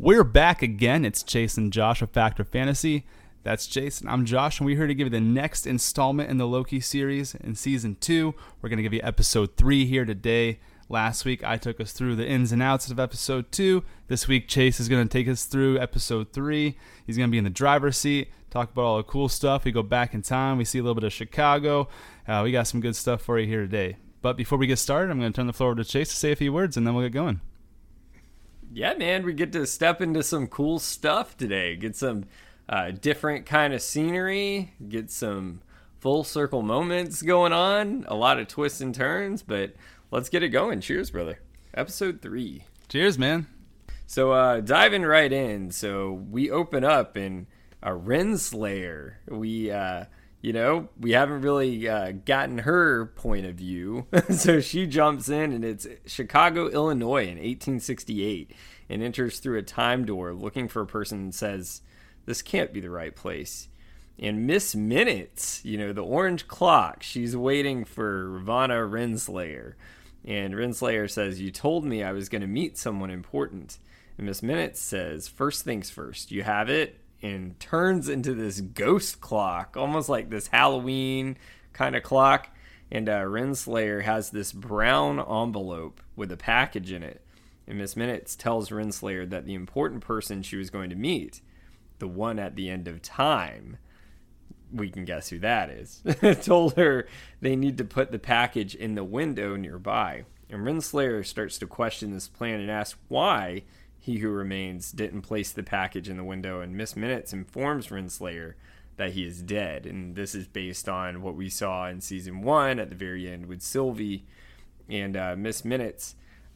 We're back again. It's Chase and Josh of Factor Fantasy. That's Jason. I'm Josh, and we're here to give you the next installment in the Loki series in Season 2. We're going to give you Episode 3 here today. Last week, I took us through the ins and outs of Episode 2. This week, Chase is going to take us through Episode 3. He's going to be in the driver's seat, talk about all the cool stuff. We go back in time. We see a little bit of Chicago. We got some good stuff for you here today. But before we get started, I'm going to turn the floor over to Chase to say a few words, and then we'll get going. Yeah, man, we get to step into some cool stuff today. Get some different kind of scenery, get some full circle moments going on, a lot of twists and turns, but let's get it going. Cheers, brother. Episode 3. Cheers, man. So diving right in, so we open up in Renslayer. We haven't really gotten her point of view. So she jumps in, and it's Chicago, Illinois in 1868, and enters through a time door looking for a person and says, "This can't be the right place." And Miss Minutes, the orange clock, she's waiting for Ravonna Renslayer. And Renslayer says, "You told me I was going to meet someone important." And Miss Minutes says, "First things first, you have it?" And turns into this ghost clock, almost like this Halloween kind of clock. And Renslayer has this brown envelope with a package in it. And Miss Minutes tells Renslayer that the important person she was going to meet, the one at the end of time, we can guess who that is, told her they need to put the package in the window nearby. And Renslayer starts to question this plan and asks why He Who Remains didn't place the package in the window, and Miss Minutes informs Renslayer that he is dead. And this is based on what we saw in Season 1 at the very end with Sylvie. And Miss Minutes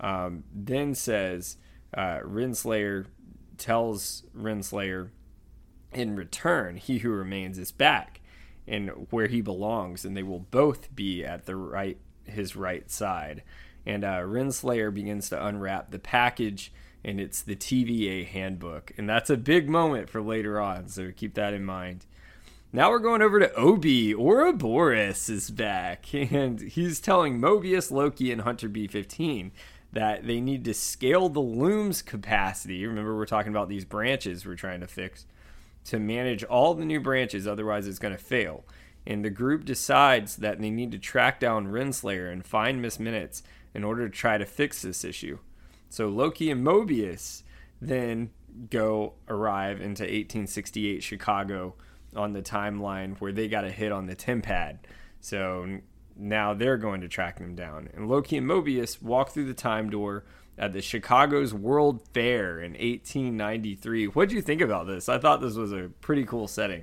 then says, Renslayer tells Renslayer, in return, He Who Remains is back and where he belongs, and they will both be at his right side. And Renslayer begins to unwrap the package, and it's the TVA handbook. And that's a big moment for later on, so keep that in mind. Now we're going over to Obi. Ouroboros is back, and he's telling Mobius, Loki, and Hunter B-15 that they need to scale the loom's capacity. Remember, we're talking about these branches we're trying to fix, to manage all the new branches, otherwise it's going to fail. And the group decides that they need to track down Renslayer and find Miss Minutes in order to try to fix this issue. So Loki and Mobius then arrive into 1868 Chicago on the timeline where they got a hit on the TemPad. So now they're going to track them down. And Loki and Mobius walk through the time door at the Chicago's World Fair in 1893. What did you think about this? I thought this was a pretty cool setting.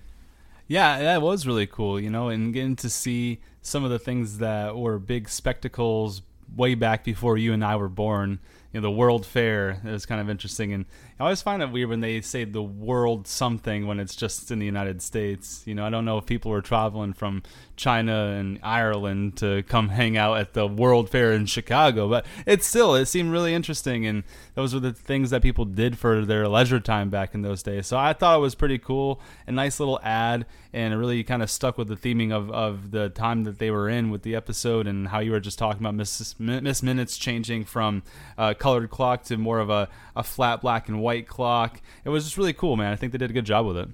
Yeah, that was really cool, and getting to see some of the things that were big spectacles way back before you and I were born. The World Fair, it was kind of interesting. And I always find it weird when they say the world something when it's just in the United States. I don't know if people were traveling from China and Ireland to come hang out at the World Fair in Chicago, but it seemed really interesting, and those were the things that people did for their leisure time back in those days. So I thought it was pretty cool, a nice little ad, and it really kind of stuck with the theming of the time that they were in with the episode, and how you were just talking about Miss Minutes changing from colored clock to more of a flat black and white clock. It was just really cool, man. I think they did a good job with it.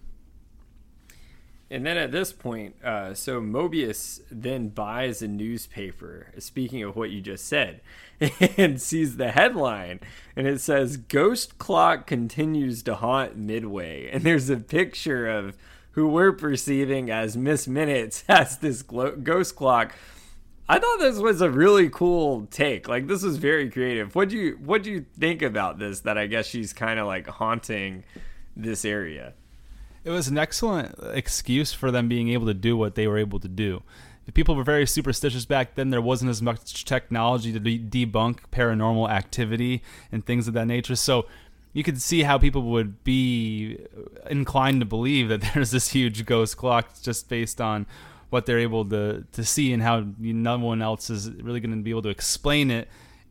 And then at this point, so Mobius then buys a newspaper, speaking of what you just said, and sees the headline, and it says, "Ghost Clock Continues to Haunt Midway." And there's a picture of who we're perceiving as Miss Minutes as this ghost clock. I thought this was a really cool take. Like, this was very creative. What'd you think about this, that I guess she's kind of like haunting this area? It was an excellent excuse for them being able to do what they were able to do. If people were very superstitious back then, there wasn't as much technology to debunk paranormal activity and things of that nature. So you could see how people would be inclined to believe that there's this huge ghost clock just based on what they're able to see, and how no one else is really going to be able to explain it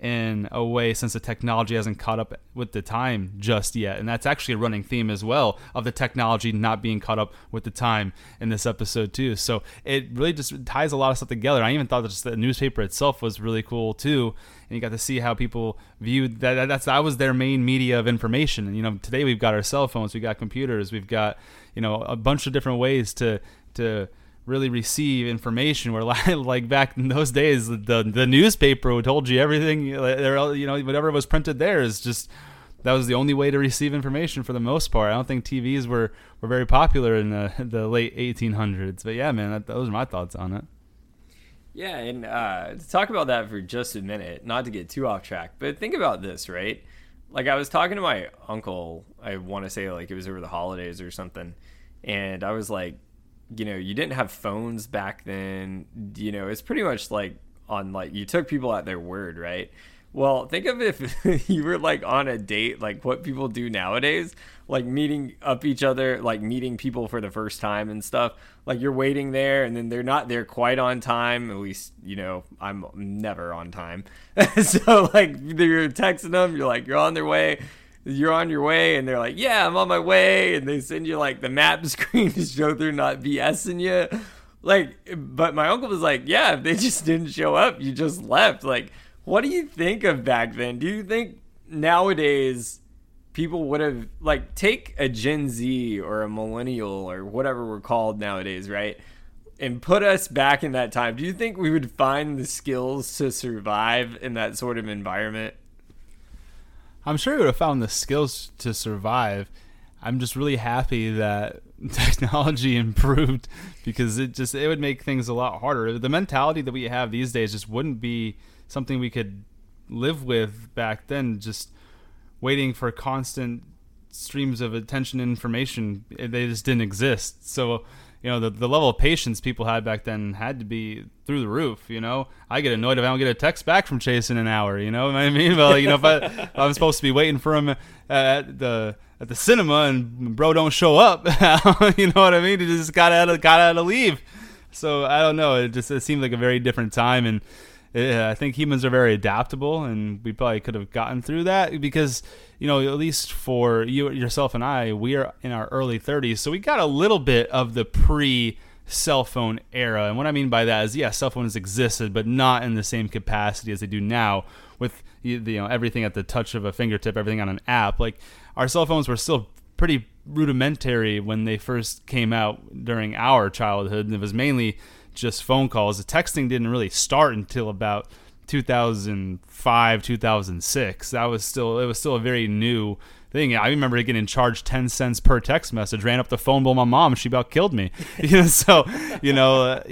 in a way since the technology hasn't caught up with the time just yet. And that's actually a running theme as well of the technology not being caught up with the time in this episode too. So it really just ties a lot of stuff together. I even thought that just the newspaper itself was really cool too. And you got to see how people viewed that was their main media of information. And, you know, today we've got our cell phones, we've got computers, we've got, you know, a bunch of different ways to really receive information, where like back in those days the newspaper told you everything, you know, whatever was printed there is just, that was the only way to receive information for the most part. I don't think TVs were very popular in the late 1800s, but yeah, man, those are my thoughts on it. Yeah, and to talk about that for just a minute, not to get too off track, but think about this, right? Like, I was talking to my uncle, I want to say like it was over the holidays or something, and I was like, you know, you didn't have phones back then. You know, it's pretty much like on, like, you took people at their word, right? Well, think of if you were like on a date, like what people do nowadays, like meeting up each other, like meeting people for the first time and stuff. Like, you're waiting there and then they're not there quite on time. At least, you know, I'm never on time. So like you're texting them, you're like, you're on their way. You're on your way, and they're like, yeah, I'm on my way, and they send you like the map screen to show they're not BSing you. Like, but my uncle was like, yeah, if they just didn't show up, you just left. Like, what do you think of back then? Do you think nowadays people would have, like, take a Gen Z or a millennial or whatever we're called nowadays, right, and put us back in that time? Do you think we would find the skills to survive in that sort of environment? I'm sure we would have found the skills to survive. I'm just really happy that technology improved, because it would make things a lot harder. The mentality that we have these days just wouldn't be something we could live with back then, just waiting for constant streams of attention and information. They just didn't exist. So, you know, the level of patience people had back then had to be through the roof. You know, I get annoyed if I don't get a text back from Chase in an hour. You know what I mean? But, you know, if I'm supposed to be waiting for him at the cinema and bro don't show up, you know what I mean? He just got out of leave. So I don't know. It seemed like a very different time, and I think humans are very adaptable, and we probably could have gotten through that because, you know, at least for yourself and I, we are in our early 30s, so we got a little bit of the pre-cell phone era. And what I mean by that is, yeah, cell phones existed, but not in the same capacity as they do now, with, you know, everything at the touch of a fingertip, everything on an app. Like, our cell phones were still pretty rudimentary when they first came out during our childhood, and it was mainly just phone calls. The texting didn't really start until about 2005, 2006. It was still a very new thing. I remember getting charged 10 cents per text message. Ran up the phone bill, my mom, she about killed me. You know, so, you know,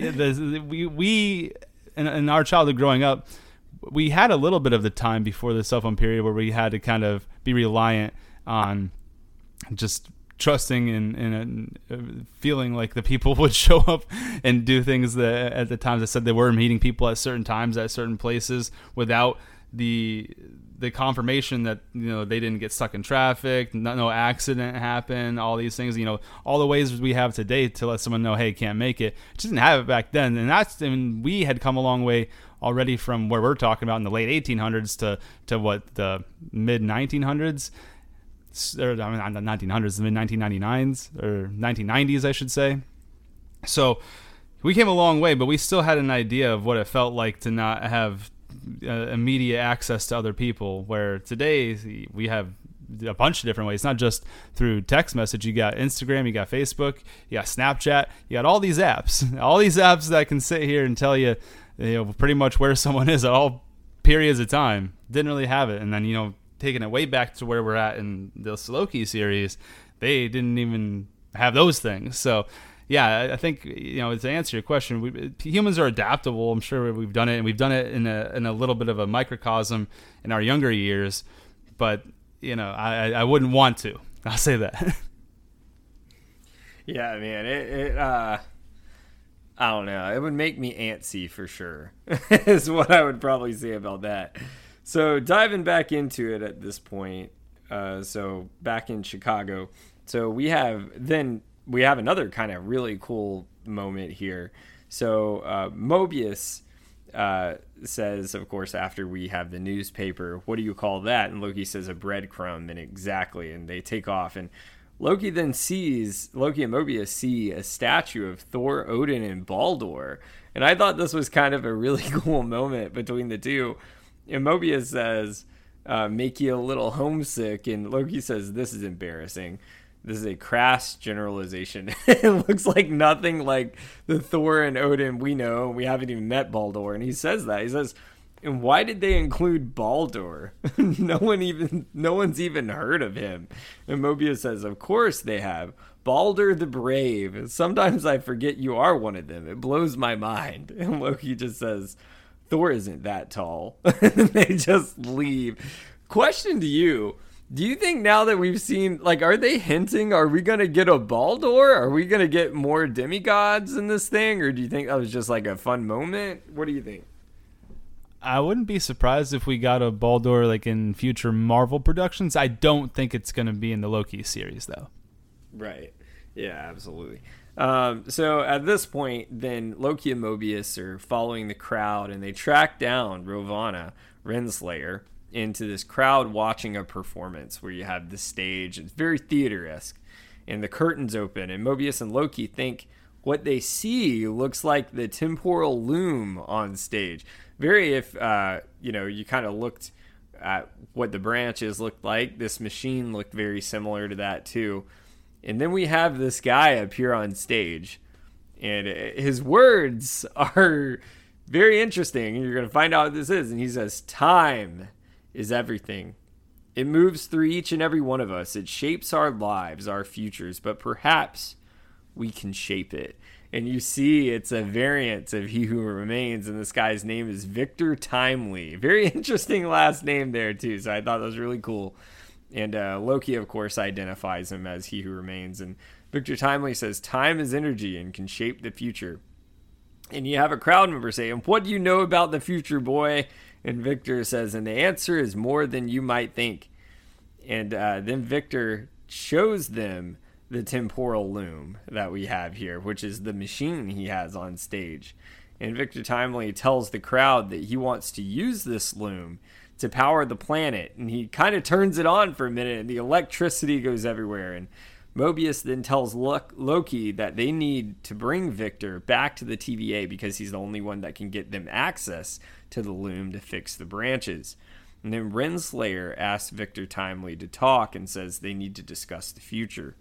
we in our childhood growing up, we had a little bit of the time before the cell phone period where we had to kind of be reliant on just trusting and feeling like the people would show up and do things that at the times that said they were, meeting people at certain times at certain places without the confirmation that, you know, they didn't get stuck in traffic, no accident happened, all these things, you know, all the ways we have today to let someone know, hey, can't make it. Just didn't have it back then. And we had come a long way already from where we're talking about in the late 1800s to what, the mid 1900s. Or, I mean, not the 1900s, the mid 1999s or 1990s, I should say. So we came a long way, but we still had an idea of what it felt like to not have immediate access to other people. Where today we have a bunch of different ways, not just through text message. You got Instagram, you got Facebook, you got Snapchat, you got all these apps that can sit here and tell you, you know, pretty much where someone is at all periods of time. Didn't really have it, and then, you know, taking it way back to where we're at in the Loki series, they didn't even have those things. So, yeah, I think, you know, to answer your question, humans are adaptable. I'm sure we've done it, and we've done it in a little bit of a microcosm in our younger years. But, you know, I wouldn't want to. I'll say that. Yeah, man, I don't know. It would make me antsy for sure, is what I would probably say about that. So diving back into it at this point, so back in Chicago, so we have another kind of really cool moment here. So Mobius says, of course, after we have the newspaper, what do you call that? And Loki says a breadcrumb, and exactly, and they take off. And Loki and Mobius see a statue of Thor, Odin, and Baldur. And I thought this was kind of a really cool moment between the two. And Mobius says, make you a little homesick. And Loki says, this is embarrassing. This is a crass generalization. It looks like nothing like the Thor and Odin we know. We haven't even met Baldur. And he says that. He says, and why did they include Baldur? No one's even heard of him. And Mobius says, of course they have. Baldur the Brave. Sometimes I forget you are one of them. It blows my mind. And Loki just says, Thor isn't that tall. And they just leave. Question to you. Do you think now that we've seen, like, are they hinting, are we going to get a Baldur? Are we going to get more demigods in this thing? Or do you think that was just like a fun moment? What do you think? I wouldn't be surprised if we got a Baldur like in future Marvel productions. I don't think it's going to be in the Loki series, though. Right. Yeah, absolutely. So at this point, then Loki and Mobius are following the crowd, and they track down Ravonna, Renslayer, into this crowd watching a performance where you have the stage. It's very theater-esque, and the curtains open, and Mobius and Loki think what they see looks like the temporal loom on stage. Very, if you kind of looked at what the branches looked like, this machine looked very similar to that too. And then we have this guy appear on stage, and his words are very interesting. You're going to find out what this is. And he says, time is everything. It moves through each and every one of us. It shapes our lives, our futures, but perhaps we can shape it. And you see it's a variant of He Who Remains, and this guy's name is Victor Timely. Very interesting last name there, too, so I thought that was really cool. And Loki, of course, identifies him as He Who Remains. And Victor Timely says, time is energy and can shape the future. And you have a crowd member saying, what do you know about the future, boy? And Victor says, and the answer is more than you might think. And then Victor shows them the temporal loom that we have here, which is the machine he has on stage. And Victor Timely tells the crowd that he wants to use this loom to power the planet. And he kind of turns it on for a minute, and the electricity goes everywhere. And Mobius then tells Loki that they need to bring Victor back to the TVA because he's the only one that can get them access to the loom to fix the branches. And then Renslayer asks Victor Timely to talk and says they need to discuss the future.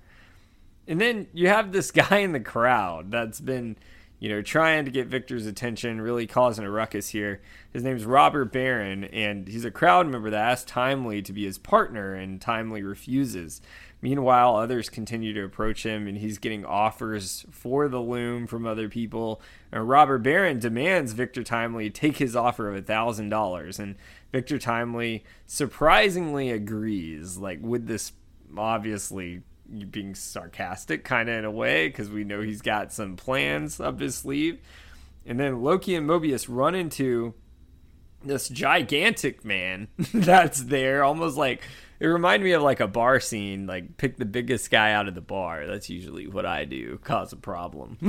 And then you have this guy in the crowd that's been, trying to get Victor's attention, really causing a ruckus here. His name's Robert Barron, and he's a crowd member that asks Timely to be his partner, and Timely refuses. Meanwhile, others continue to approach him, and he's getting offers for the loom from other people. And Robert Barron demands Victor Timely take his offer of $1,000, and Victor Timely surprisingly agrees, like with this obviously being sarcastic kind of in a way, because we know he's got some plans up his sleeve. And then Loki and Mobius run into this gigantic man that's there, almost like it reminded me of like a bar scene, like pick the biggest guy out of the bar. That's usually what I do, cause a problem.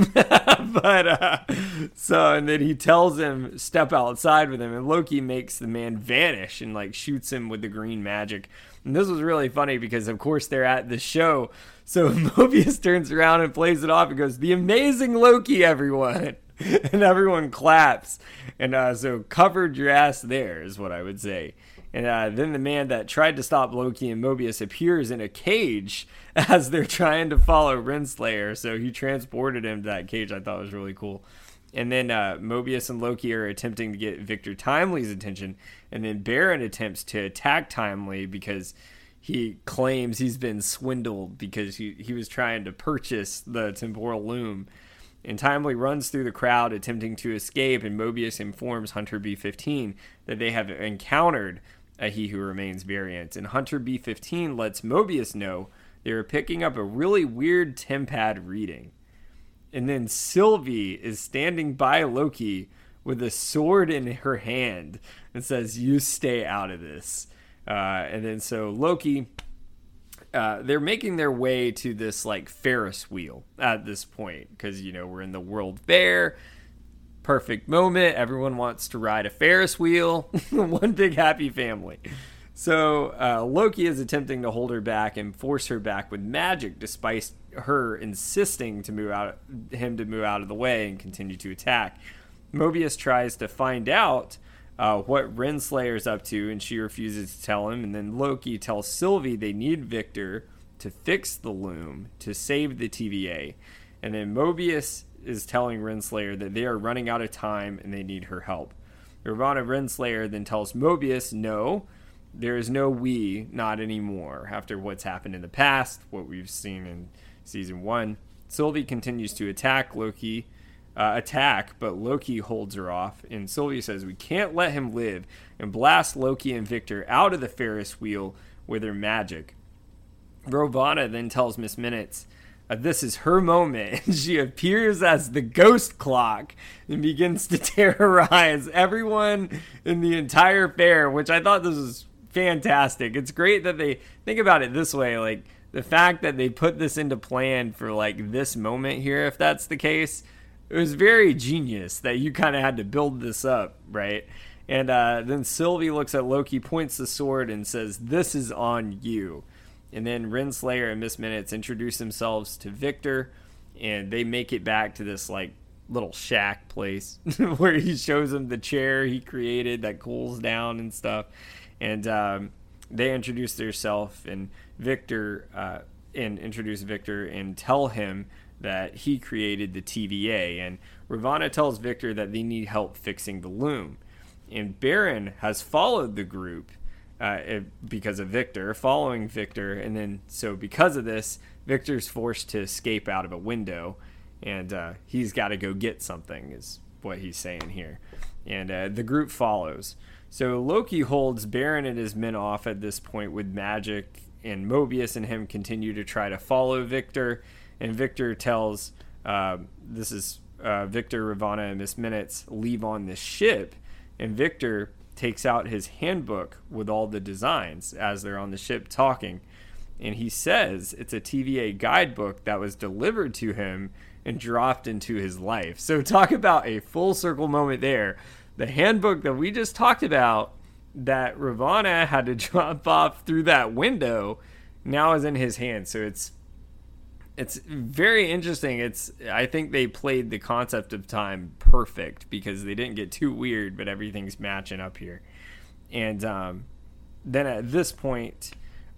And then he tells him step outside with him, and Loki makes the man vanish and like shoots him with the green magic. And this was really funny because of course they're at the show, so Mobius turns around and plays it off and goes, "The amazing Loki, everyone!" And everyone claps. And so covered your ass there is what I would say. And then the man that tried to stop Loki and Mobius appears in a cage as they're trying to follow Renslayer. So he transported him to that cage. I thought was really cool. And then Mobius and Loki are attempting to get Victor Timely's attention. And then Baron attempts to attack Timely because he claims he's been swindled because he was trying to purchase the temporal loom. And Timely runs through the crowd attempting to escape, and Mobius informs Hunter B-15 that they have encountered a He Who Remains variant. And Hunter B-15 lets Mobius know they are picking up a really weird TemPad reading. And then Sylvie is standing by Loki with a sword in her hand and says, "You stay out of this." And then so Loki... they're making their way to this like Ferris wheel at this point because we're in the World Fair. perfect moment. Everyone wants to ride a Ferris wheel. One big happy family. So Loki is attempting to hold her back and force her back with magic, despite her insisting to move out of the way and continue to attack. Mobius tries to find out what Renslayer's up to, and she refuses to tell him. And then Loki tells Sylvie they need Victor to fix the loom to save the TVA. And then Mobius is telling Renslayer that they are running out of time and they need her help. Ravonna Renslayer then tells Mobius, no, there is no we, not anymore. After what's happened in the past, what we've seen in season 1, Sylvie continues to attack, but Loki holds her off, and Sylvie says we can't let him live, and blast Loki and Victor out of the Ferris wheel with her magic. Ravonna then tells Miss Minutes this is her moment, and she appears as the ghost clock and begins to terrorize everyone in the entire fair, which I thought this was fantastic. It's great that they think about it this way, like the fact that they put this into plan for like this moment here, if that's the case, it was very genius that you kind of had to build this up, right? And then Sylvie looks at Loki, points the sword, and says, this is on you. And then Renslayer and Miss Minutes introduce themselves to Victor, and they make it back to this like little shack place where he shows them the chair he created that cools down and stuff. And they introduce themselves and introduce Victor and tell him that he created the TVA. And Ravonna tells Victor that they need help fixing the loom. And Baron has followed the group because of Victor, following Victor. And then, so because of this, Victor's forced to escape out of a window. And he's got to go get something, is what he's saying here. And the group follows. So Loki holds Baron and his men off at this point with magic, and Mobius and him continue to try to follow Victor. And Victor tells, Victor, Ravonna, and Miss Minutes leave on this ship. And Victor takes out his handbook with all the designs as they're on the ship talking. And he says it's a TVA guidebook that was delivered to him and dropped into his life. So talk about a full circle moment there. The handbook that we just talked about that Ravonna had to drop off through that window now is in his hand. So it's very interesting. I think they played the concept of time perfect because they didn't get too weird, but everything's matching up here. And then at this point,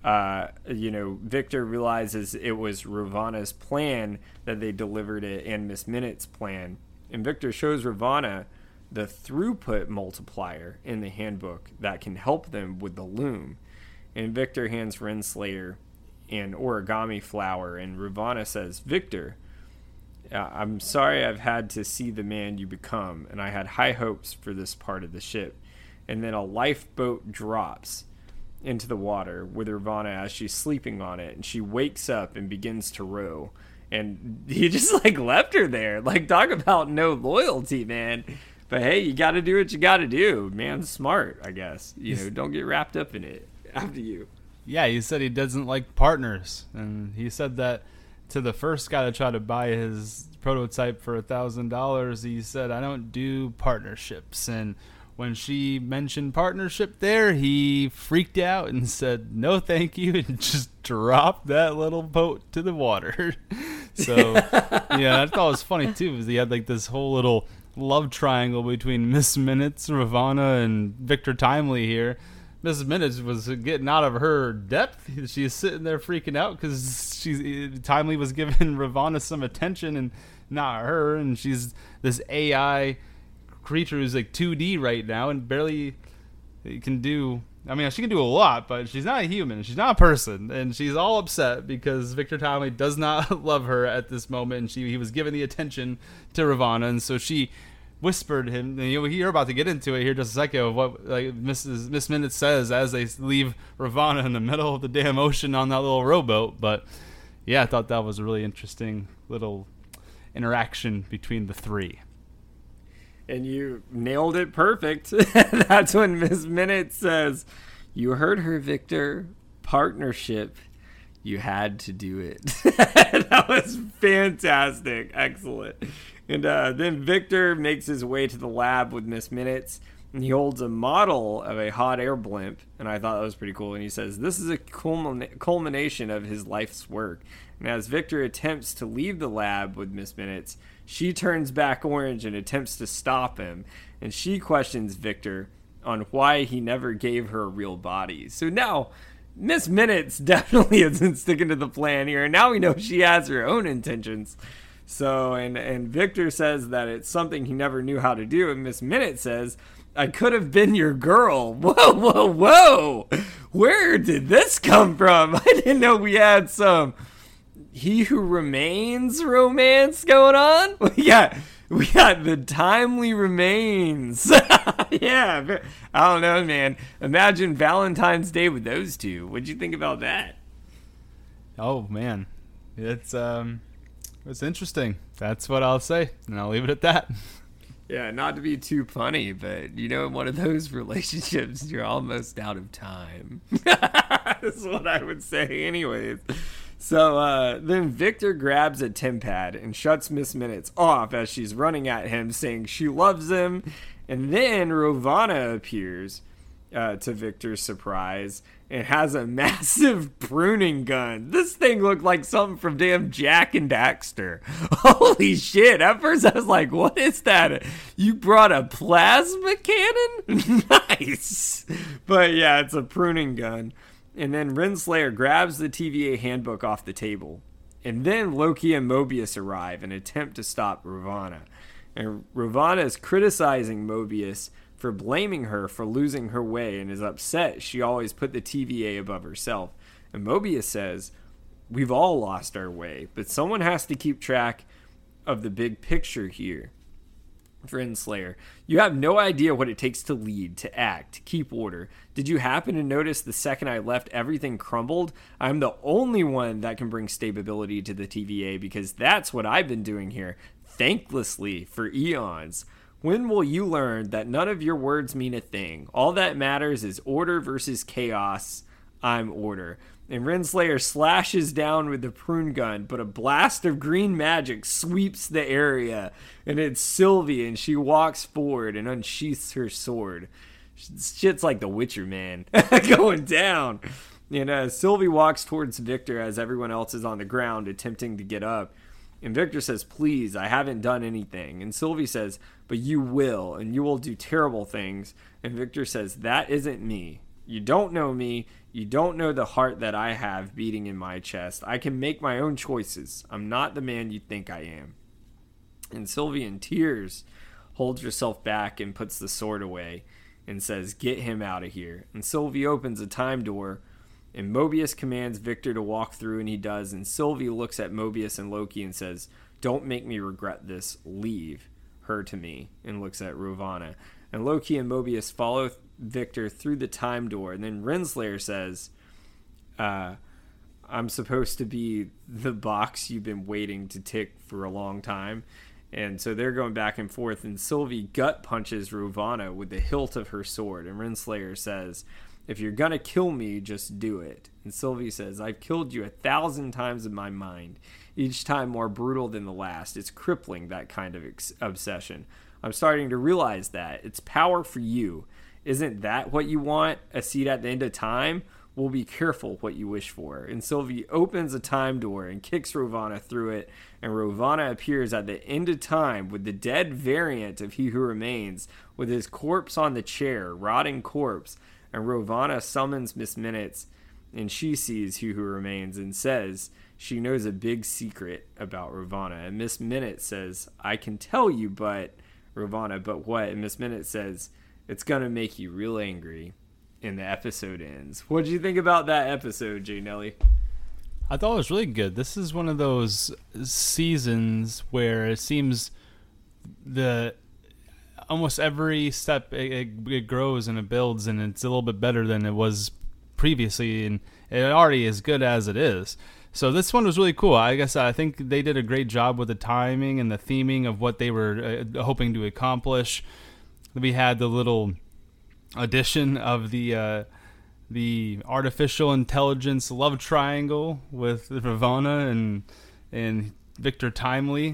Victor realizes it was Ravonna's plan that they delivered it and Miss Minutes' plan. And Victor shows Ravonna the throughput multiplier in the handbook that can help them with the loom. And Victor hands Renslayer an origami flower, and Ravonna says, Victor, I'm sorry I've had to see the man you become, and I had high hopes for this part of the ship. And then a lifeboat drops into the water with Ravonna as she's sleeping on it, and she wakes up and begins to row. And he just like left her there. Like, talk about no loyalty, man. But hey, you got to do what you got to do. Man's smart, I guess. Don't get wrapped up in it. After you. Yeah, he said he doesn't like partners. And he said that to the first guy that tried to buy his prototype for $1,000. He said, I don't do partnerships. And when she mentioned partnership there, he freaked out and said, no, thank you, and just dropped that little boat to the water. So, yeah, I thought it was funny, too, because he had like this whole little love triangle between Miss Minutes, Ravonna, and Victor Timely here. Miss Minutes was getting out of her depth. She's sitting there freaking out because Timely was giving Ravonna some attention and not her, and she's this AI creature who's like 2D right now and barely can do. I mean, she can do a lot, but she's not a human. She's not a person, and she's all upset because Victor Timely does not love her at this moment, and he was giving the attention to Ravonna, and so she whispered him. And you're about to get into it here just a second of what like Miss Minutes says as they leave Ravonna in the middle of the damn ocean on that little rowboat. But yeah, I thought that was a really interesting little interaction between the three. And you nailed it perfect. That's when Miss Minutes says, you heard her, Victor. Partnership. You had to do it. That was fantastic. Excellent. And then Victor makes his way to the lab with Miss Minutes, and he holds a model of a hot air blimp, and I thought that was pretty cool. And he says, this is a culmination of his life's work. And as Victor attempts to leave the lab with Miss Minutes, she turns back orange and attempts to stop him. And she questions Victor on why he never gave her a real body. So now, Miss Minutes definitely isn't sticking to the plan here. And now we know she has her own intentions. So, and Victor says that it's something he never knew how to do. And Miss Minutes says, I could have been your girl. Whoa, whoa, whoa. Where did this come from? I didn't know we had some He Who Remains romance going on. We got The Timely Remains. Yeah, I don't know, man. Imagine Valentine's Day with those two. What'd you think about that? Oh, man. It's interesting. That's what I'll say, and I'll leave it at that. Yeah, not to be too funny, but you know, in one of those relationships, you're almost out of time. That's what I would say anyways. So then Victor grabs a TemPad and shuts Miss Minutes off as she's running at him, saying she loves him. And then Ravonna appears, to Victor's surprise, and has a massive pruning gun. This thing looked like something from damn Jack and Daxter. Holy shit. At first I was like, what is that? You brought a plasma cannon? Nice. But yeah, it's a pruning gun. And then Renslayer grabs the TVA handbook off the table. And then Loki and Mobius arrive and attempt to stop Ravonna. And Ravonna is criticizing Mobius for blaming her for losing her way and is upset she always put the TVA above herself. And Mobius says, we've all lost our way, but someone has to keep track of the big picture here. Renslayer, you have no idea what it takes to lead, to act, to keep order. Did you happen to notice the second I left everything crumbled? I'm the only one that can bring stability to the TVA because that's what I've been doing here, thanklessly for eons. When will you learn that none of your words mean a thing? All that matters is order versus chaos. I'm order. And Renslayer slashes down with the prune gun, but a blast of green magic sweeps the area. And it's Sylvie, and she walks forward and unsheaths her sword. Shit's like the Witcher, man. Going down. And Sylvie walks towards Victor as everyone else is on the ground attempting to get up. And Victor says, please, I haven't done anything. And Sylvie says, but you will, and you will do terrible things. And Victor says, that isn't me. You don't know me. You don't know the heart that I have beating in my chest. I can make my own choices. I'm not the man you think I am. And Sylvie, in tears, holds herself back and puts the sword away and says, get him out of here. And Sylvie opens a time door, and Mobius commands Victor to walk through, and he does. And Sylvie looks at Mobius and Loki and says, don't make me regret this. Leave her to me. And looks at Ravonna. And Loki and Mobius follow Victor through the time door. And then Renslayer says, I'm supposed to be the box you've been waiting to tick for a long time. And so they're going back and forth. And Sylvie gut punches Ravonna with the hilt of her sword. And Renslayer says, if you're going to kill me, just do it. And Sylvie says, I've killed you 1,000 times in my mind, each time more brutal than the last. It's crippling, that kind of obsession. I'm starting to realize that. It's power for you. Isn't that what you want? A seat at the end of time? Well, be careful what you wish for. And Sylvie opens a time door and kicks Ravonna through it. And Ravonna appears at the end of time with the dead variant of He Who Remains, with his corpse on the chair, rotting corpse. And Ravonna summons Miss Minutes, and she sees He Who Remains and says she knows a big secret about Ravonna. And Miss Minutes says, I can tell you, but... Ravonna, but what? And Miss Minutes says, it's going to make you real angry. And the episode ends. What did you think about that episode, Jay Nelly? I thought it was really good. This is one of those seasons where it seems almost every step it grows and it builds, and it's a little bit better than it was previously, and it already is good as it is. So this one was really cool. I think they did a great job with the timing and the theming of what they were hoping to accomplish. We had the little addition of the artificial intelligence love triangle with Ravonna and Victor Timely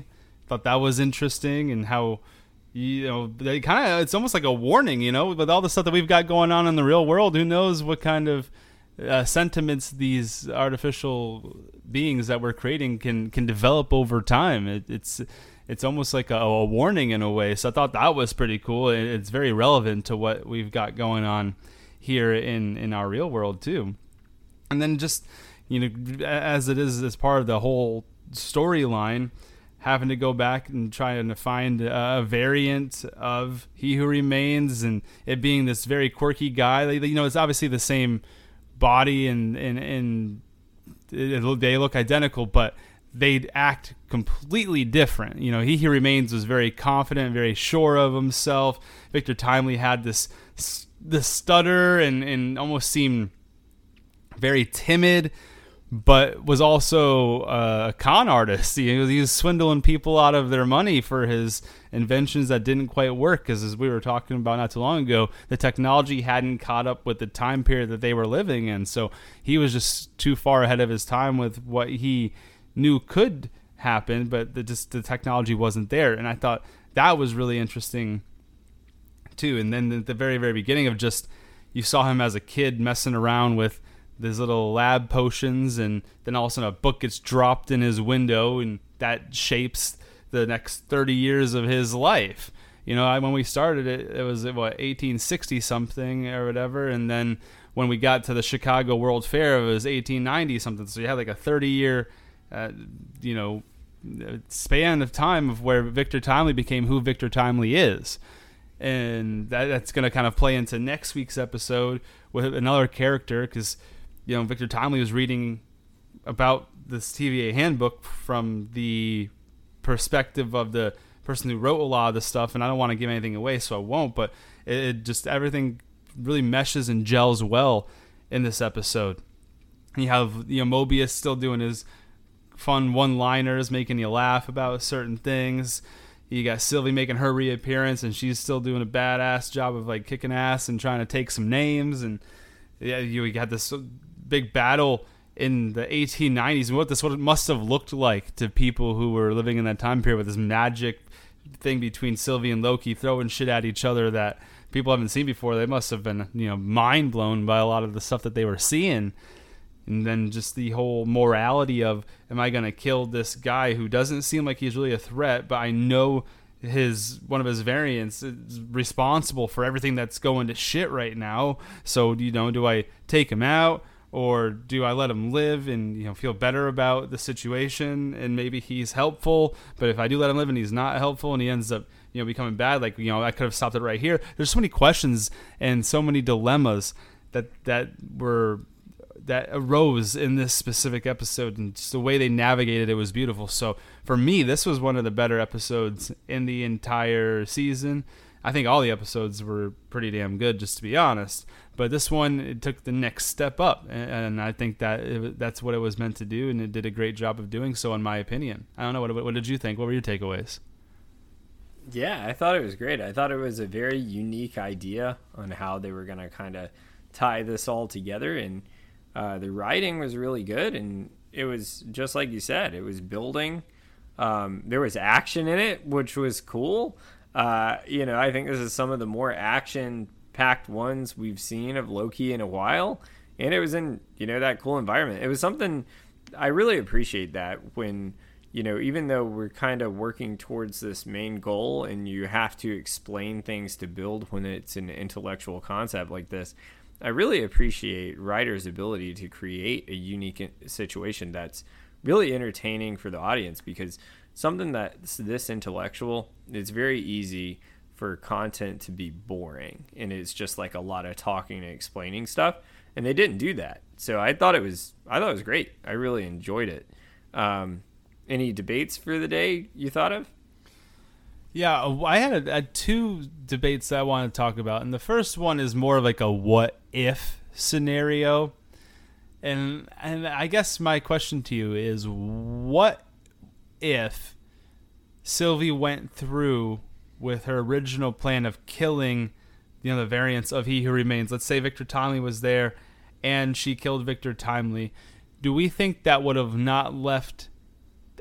thought that was interesting, and how they kind of, it's almost like a warning, with all the stuff that we've got going on in the real world. Who knows what kind of sentiments these artificial beings that we're creating can develop over time. It's almost like a warning in a way. So I thought that was pretty cool. It's very relevant to what we've got going on here in our real world too. And then just, as it is as part of the whole storyline, having to go back and trying to find a variant of He Who Remains, and it being this very quirky guy. It's obviously the same body and they look identical, but they'd act completely different. He Who Remains was very confident, very sure of himself. Victor Timely had this stutter and almost seemed very timid, but was also a con artist. He was swindling people out of their money for his inventions that didn't quite work, because as we were talking about not too long ago, the technology hadn't caught up with the time period that they were living in. So he was just too far ahead of his time with what he knew could happen, but the technology wasn't there. And I thought that was really interesting too. And then at the very, very beginning of just, you saw him as a kid messing around with these little lab potions, and then all of a sudden a book gets dropped in his window, and that shapes the next 30 years of his life. When we started it was 1860 something or whatever, and then when we got to the Chicago World Fair, it was 1890 something. So you had like a 30-year span of time of where Victor Timely became who Victor Timely is. And that's going to kind of play into next week's episode with another character, because Victor Timely was reading about this TVA handbook from the perspective of the person who wrote a lot of this stuff, and I don't want to give anything away, so I won't, but it just, everything really meshes and gels well in this episode. You have Mobius still doing his fun one-liners, making you laugh about certain things. You got Sylvie making her reappearance, and she's still doing a badass job of like kicking ass and trying to take some names. And yeah, you got this big battle in the 1890s, and what it must have looked like to people who were living in that time period, with this magic thing between Sylvie and Loki throwing shit at each other that people haven't seen before. They must have been mind blown by a lot of the stuff that they were seeing. And then just the whole morality of, am I going to kill this guy who doesn't seem like he's really a threat, but I know one of his variants is responsible for everything that's going to shit right now. So, do I take him out, or do I let him live and feel better about the situation, and maybe he's helpful? But if I do let him live and he's not helpful and he ends up becoming bad, I could have stopped it right here. There's so many questions and so many dilemmas that arose in this specific episode, and just the way they navigated it was beautiful. So for me, this was one of the better episodes in the entire season. I think all the episodes were pretty damn good, just to be honest. But this one, it took the next step up, and I think that's what it was meant to do, and it did a great job of doing so, in my opinion. I don't know, what did you think? What were your takeaways? Yeah, I thought it was great. I thought it was a very unique idea on how they were going to kind of tie this all together, and the writing was really good, and it was just like you said, it was building. There was action in it, which was cool. I think this is some of the more action-packed ones we've seen of Loki in a while, and it was in that cool environment. It was something I really appreciate, that when even though we're kind of working towards this main goal, and you have to explain things to build when it's an intellectual concept like this, I really appreciate writers' ability to create a unique situation that's really entertaining for the audience, because something that's this intellectual, it's very easy for content to be boring, and it's just like a lot of talking and explaining stuff, and they didn't do that. So I thought it was great. I really enjoyed it. Any debates for the day you thought of? Yeah, I had two debates that I wanted to talk about, and the first one is more of like a what if scenario, and I guess my question to you is, what if Sylvie went through with her original plan of killing the variants of He Who Remains? Let's say Victor Timely was there and she killed Victor Timely. Do we think that would have not left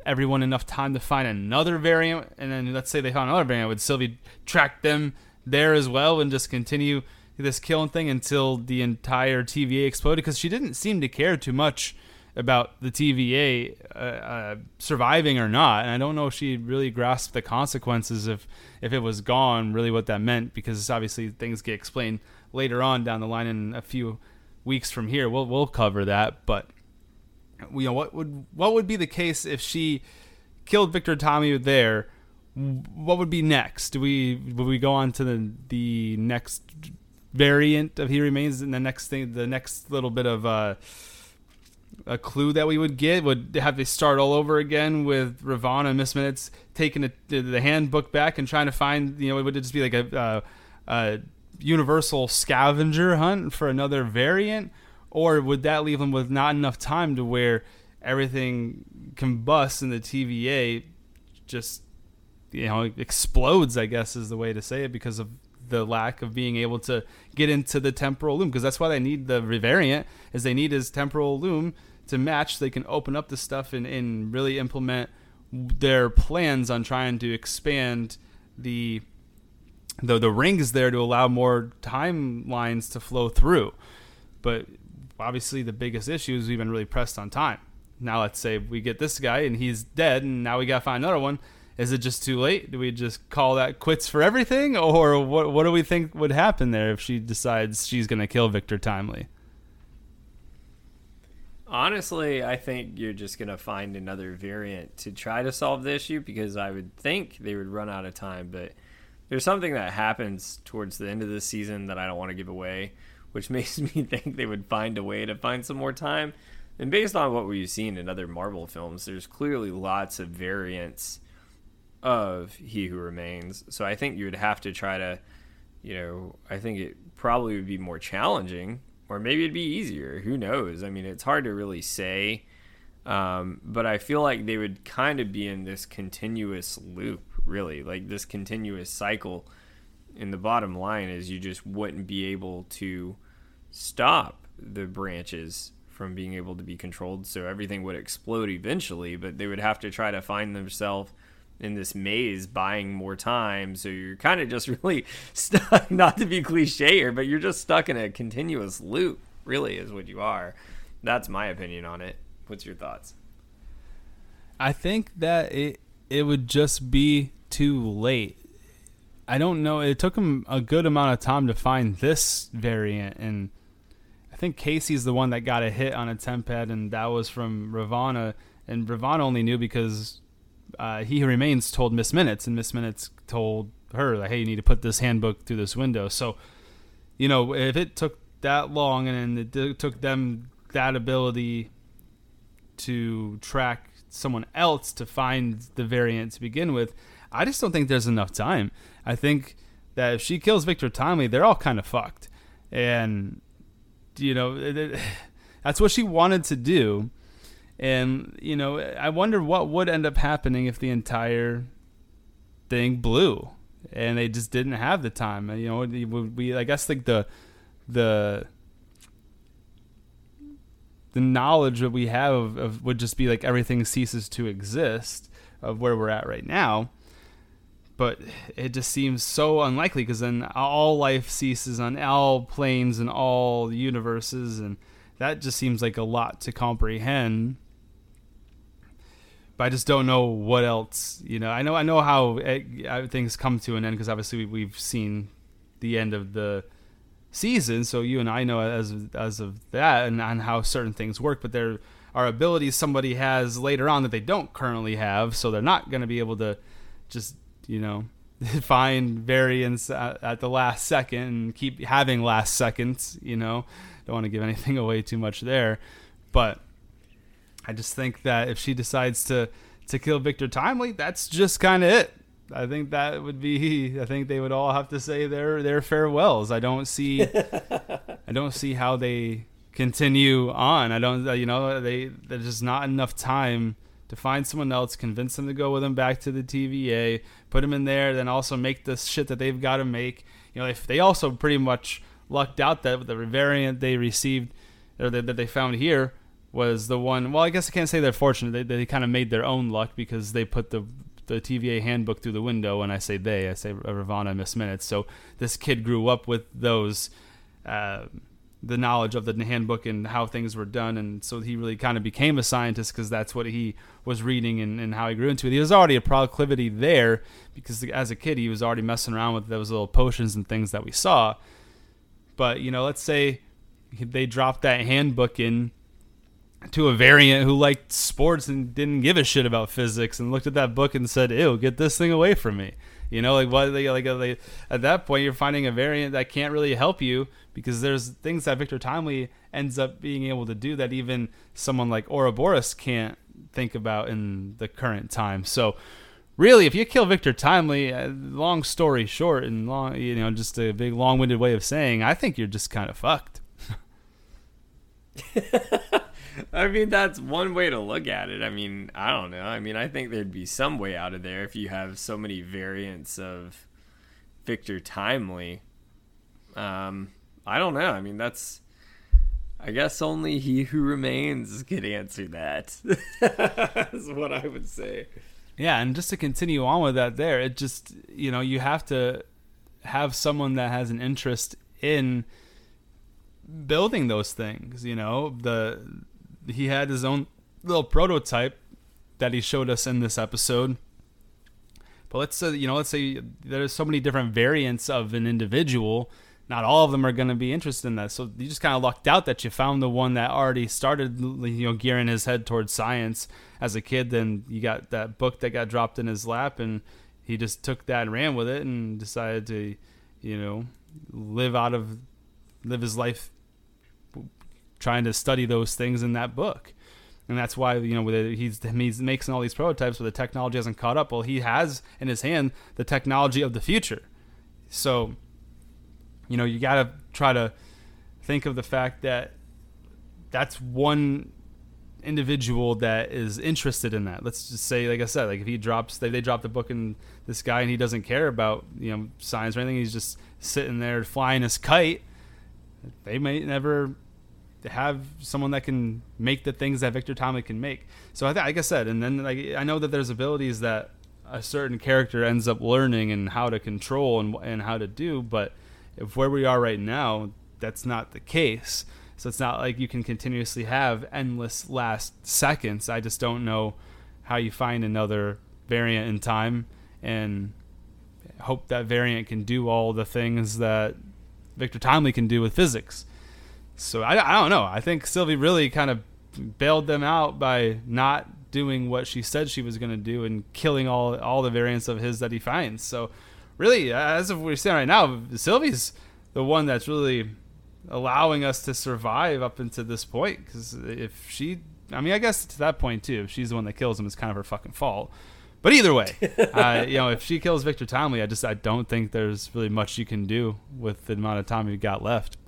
everyone enough time to find another variant? And then let's say they found another variant, would Sylvie track them there as well and just continue this killing thing until the entire TVA exploded? Because she didn't seem to care too much about the TVA surviving or not, and I don't know if she really grasped the consequences if it was gone, really what that meant, because obviously things get explained later on down the line in a few weeks from here. We'll cover that, but what would be the case if she killed Victor Tommy there? What would be next? Would we go on to the next variant of He Remains, and the next little bit of a clue that we would get? Would have to start all over again with Ravonna and Miss Minutes taking the handbook back and trying to find, would it just be like a universal scavenger hunt for another variant? Or would that leave them with not enough time to where everything combusts and the TVA just, explodes, I guess is the way to say it, because of the lack of being able to get into the temporal loom? Because that's why they need the variant, is they need his temporal loom to match so they can open up the stuff and really implement their plans on trying to expand the rings there to allow more timelines to flow through. But obviously the biggest issue is we've been really pressed on time. Now let's say we get this guy and he's dead, and now we got to find another one. Is it just too late? Do we just call that quits for everything? Or what do we think would happen there if she decides she's going to kill Victor Timely? Honestly, I think you're just going to find another variant to try to solve the issue, because I would think they would run out of time. But there's something that happens towards the end of the season that I don't want to give away, which makes me think they would find a way to find some more time. And based on what we've seen in other Marvel films, there's clearly lots of variants of He Who Remains. So I think you would have to try to, I think it probably would be more challenging, or maybe it'd be easier. Who knows? I mean, it's hard to really say. But I feel like they would kind of be in this continuous loop, really, like this continuous cycle. And the bottom line is you just wouldn't be able to stop the branches from being able to be controlled. So everything would explode eventually, but they would have to try to find themselves in this maze buying more time. So you're kind of just really stuck, not to be cliche here, but you're just stuck in a continuous loop, really, is what you are. That's my opinion on it. What's your thoughts? I think that it would just be too late. I don't know. It took him a good amount of time to find this variant, and I think Casey's the one that got a hit on a tempad, and that was from Ravonna. And Ravonna only knew because He Who Remains told Miss Minutes, and Miss Minutes told her, like, hey, you need to put this handbook through this window. So, if it took that long and it took them that ability to track someone else to find the variant to begin with, I just don't think there's enough time. I think that if she kills Victor Timely, they're all kind of fucked. And, that's what she wanted to do. And, I wonder what would end up happening if the entire thing blew and they just didn't have the time. I guess like the knowledge that we have of would just be like everything ceases to exist of where we're at right now. But it just seems so unlikely, because then all life ceases on all planes and all universes, and that just seems like a lot to comprehend. But I just don't know what else. I know how things come to an end, because obviously we've seen the end of the season, so you and I know as of that and on how certain things work. But there are abilities somebody has later on that they don't currently have, so they're not going to be able to just find variants at the last second and keep having last seconds. Don't want to give anything away too much there, but I just think that if she decides to kill Victor Timely, that's just kind of it. I think that would be. I think they would all have to say their farewells. I don't see how they continue on. I don't. There's just not enough time to find someone else, convince them to go with them back to the TVA, put them in there, then also make the shit that they've got to make. If they also pretty much lucked out that the variant they received, or that they found here, was the one. Well, I guess I can't say they're fortunate. They kind of made their own luck because they put the TVA handbook through the window. And I say Ravonna and Miss Minutes. So this kid grew up with those, the knowledge of the handbook and how things were done. And so he really kind of became a scientist because that's what he was reading and how he grew into it. He was already a proclivity there because as a kid, he was already messing around with those little potions and things that we saw. But, let's say they dropped that handbook in to a variant who liked sports and didn't give a shit about physics and looked at that book and said, "Ew, get this thing away from me." They at that point you're finding a variant that can't really help you because there's things that Victor Timely ends up being able to do that even someone like Ouroboros can't think about in the current time. So really, if you kill Victor Timely, long story short and long, just a big long-winded way of saying, I think you're just kind of fucked. I mean, that's one way to look at it. I mean, I don't know. I mean, I think there'd be some way out of there if you have so many variants of Victor Timely. I don't know. I mean, I guess only He Who Remains could answer that. That's what I would say. Yeah, and just to continue on with that there, it just, you have to have someone that has an interest in building those things. He had his own little prototype that he showed us in this episode. But let's say there's so many different variants of an individual. Not all of them are going to be interested in that. So you just kind of lucked out that you found the one that already started, gearing his head towards science as a kid. Then you got that book that got dropped in his lap, and he just took that and ran with it and decided to, live his life trying to study those things in that book. And that's why, he's making all these prototypes, but the technology hasn't caught up. Well, he has in his hand the technology of the future. So, you got to try to think of the fact that that's one individual that is interested in that. Let's just say, like I said, like if he drops, they drop the book in this guy and he doesn't care about, science or anything. He's just sitting there flying his kite. They may never have someone that can make the things that Victor Timely can make. So like I said, and then I know that there's abilities that a certain character ends up learning and how to control and how to do, but if where we are right now, that's not the case. So it's not like you can continuously have endless last seconds. I just don't know how you find another variant in time and hope that variant can do all the things that Victor Timely can do with physics. So I don't know. I think Sylvie really kind of bailed them out by not doing what she said she was going to do and killing all the variants of his that he finds. So really, as of we're saying right now, Sylvie's the one that's really allowing us to survive up until this point. Because I guess to that point too, if she's the one that kills him, it's kind of her fucking fault. But either way, if she kills Victor Timely, I don't think there's really much you can do with the amount of time you've got left.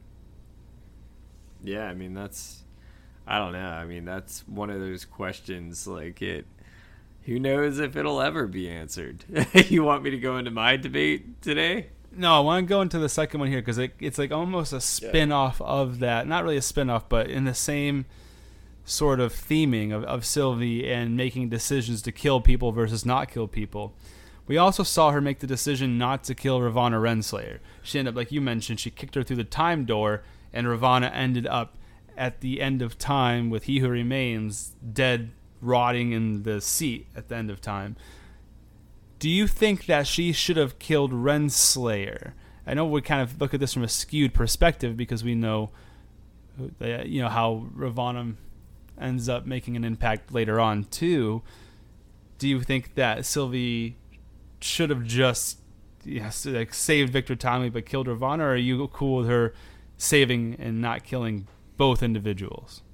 Yeah, I mean, I don't know. I mean, that's one of those questions, who knows if it'll ever be answered. You want me to go into my debate today? No, I want to go into the second one here because it's like almost a spin-off of that. Not really a spin-off, but in the same sort of theming of Sylvie and making decisions to kill people versus not kill people. We also saw her make the decision not to kill Ravonna Renslayer. She ended up, like you mentioned, she kicked her through the time door, and Ravonna ended up at the end of time with He Who Remains dead, rotting in the seat at the end of time. Do you think that she should have killed Renslayer? I know we kind of look at this from a skewed perspective because we know how Ravonna ends up making an impact later on too. Do you think that Sylvie should have just saved Victor Timely but killed Ravonna, or are you cool with her saving and not killing both individuals?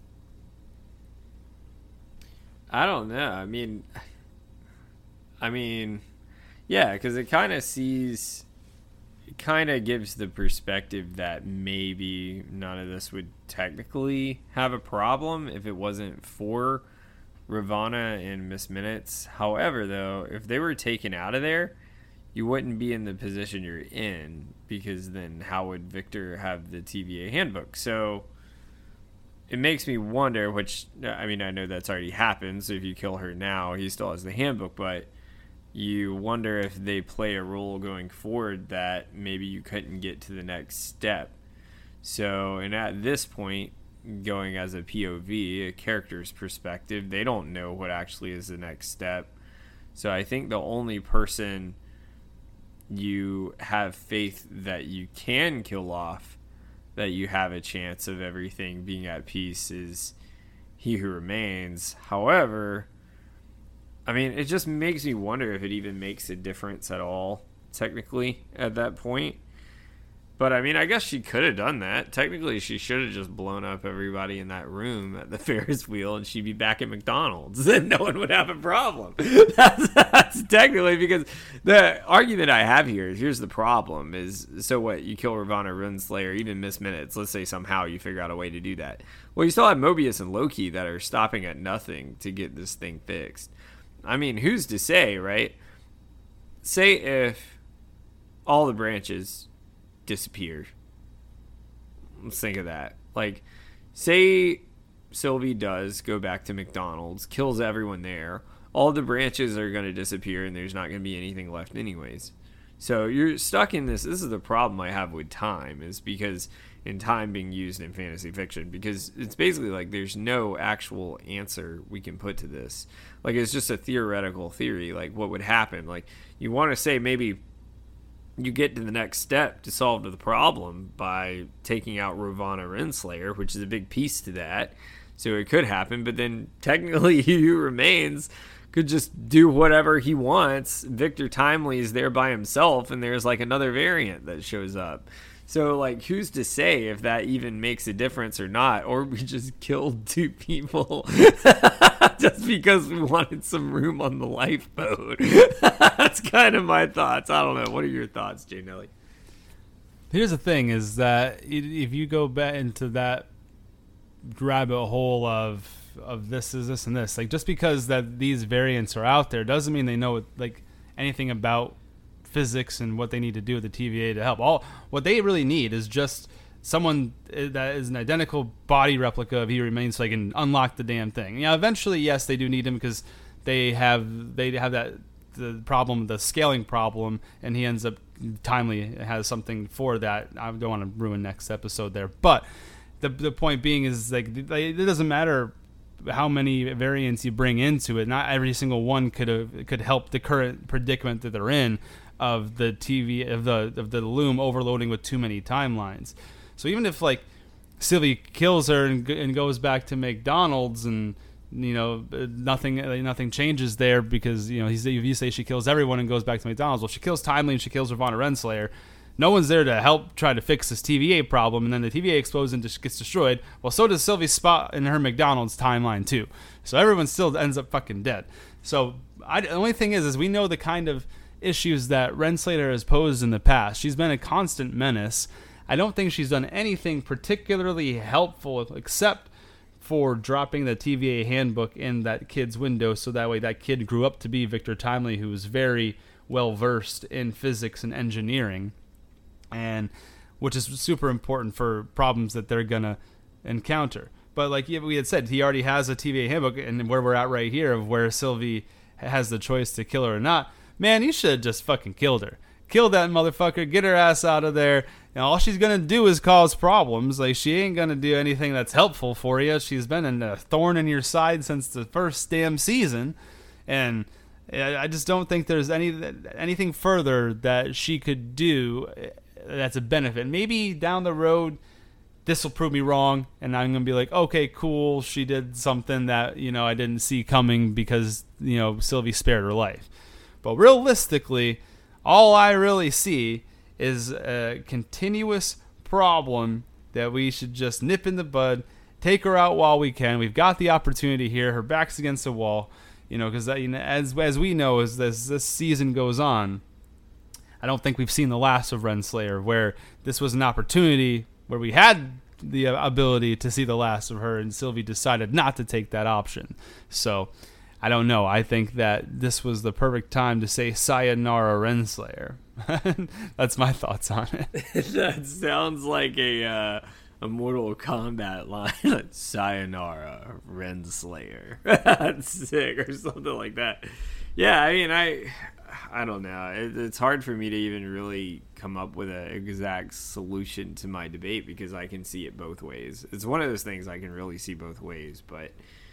I don't know. I mean, yeah, because it kind of gives the perspective that maybe none of this would technically have a problem if it wasn't for Ravonna and Miss Minutes. However, though, if they were taken out of there, you wouldn't be in the position you're in, because then how would Victor have the TVA handbook? So it makes me wonder, which, I mean, I know that's already happened, so if you kill her now, he still has the handbook, but you wonder if they play a role going forward that maybe you couldn't get to the next step. So, and at this point, going as a POV, a character's perspective, they don't know what actually is the next step. So I think the only person you have faith that you can kill off, that you have a chance of everything being at peace, is He Who Remains. However, I mean, it just makes me wonder if it even makes a difference at all, technically, at that point. But, I mean, I guess she could have done that. Technically, she should have just blown up everybody in that room at the Ferris wheel, and she'd be back at McDonald's, and no one would have a problem. That's technically, because the argument I have here is, here's the problem, is, so what, you kill Ravonna Renslayer, even miss minutes, let's say somehow you figure out a way to do that. Well, you still have Mobius and Loki that are stopping at nothing to get this thing fixed. I mean, who's to say, right? Say if all the branches disappear. Let's think of that. Like, say Sylvie does go back to McDonald's, kills everyone there, all the branches are going to disappear and there's not going to be anything left anyways. So you're stuck in this. This is the problem I have with time, is because in time being used in fantasy fiction, because it's basically like there's no actual answer we can put to this. Like, it's just a theoretical theory. Like, what would happen? Like, you want to say maybe you get to the next step to solve the problem by taking out Ravonna Renslayer, which is a big piece to that. So it could happen, but then technically He Who Remains could just do whatever he wants. Victor Timely is there by himself, and there's like another variant that shows up. So, like, who's to say if that even makes a difference or not? Or we just killed 2 people just because we wanted some room on the lifeboat. That's kind of my thoughts. I don't know. What are your thoughts, Jay Nelly? Here's the thing, is that if you go back into that rabbit hole of this is this and this, like, just because that these variants are out there doesn't mean they know like anything about physics and what they need to do with the TVA to help. All what they really need is just someone that is an identical body replica of He Remains, so they can unlock the damn thing. Yeah, eventually, yes, they do need him because they have that the problem, the scaling problem, and he ends up Timely has something for that. I don't want to ruin next episode there, but the point being is, like, it doesn't matter how many variants you bring into it. Not every single one could help the current predicament that they're in, of the TV of the loom overloading with too many timelines. So even if, like, Sylvie kills her and goes back to McDonald's, and nothing changes there, because you say she kills everyone and goes back to McDonald's. Well, she kills Timely and she kills Ravonna Renslayer. No one's there to help try to fix this TVA problem, and then the TVA explodes and gets destroyed. Well, so does Sylvie's spot in her McDonald's timeline too. So everyone still ends up fucking dead. So the only thing is we know the kind of issues that Renslayer has posed in the past. She's been a constant menace. I don't think she's done anything particularly helpful except for dropping the TVA handbook in that kid's window, so that way that kid grew up to be Victor Timely, who was very well versed in physics and engineering, and which is super important for problems that they're gonna encounter. But like we had said, he already has a TVA handbook, and where we're at right here of where Sylvie has the choice to kill her or not. Man, you should have just fucking killed her. Kill that motherfucker. Get her ass out of there. And all she's going to do is cause problems. Like, she ain't going to do anything that's helpful for you. She's been a thorn in your side since the first damn season. And I just don't think there's anything further that she could do that's a benefit. Maybe down the road, this will prove me wrong, and I'm going to be like, okay, cool, she did something that, I didn't see coming because, Sylvie spared her life. But realistically, all I really see is a continuous problem that we should just nip in the bud, take her out while we can. We've got the opportunity here. Her back's against the wall, because as we know, as this season goes on, I don't think we've seen the last of Renslayer, where this was an opportunity where we had the ability to see the last of her, and Sylvie decided not to take that option. So I don't know. I think that this was the perfect time to say sayonara Renslayer. That's my thoughts on it. That sounds like a a Mortal Kombat line, "Sayonara, Renslayer." That's sick, or something like that. Yeah, I mean, I don't know. It's hard for me to even really come up with an exact solution to my debate because I can see it both ways. It's one of those things I can really see both ways. But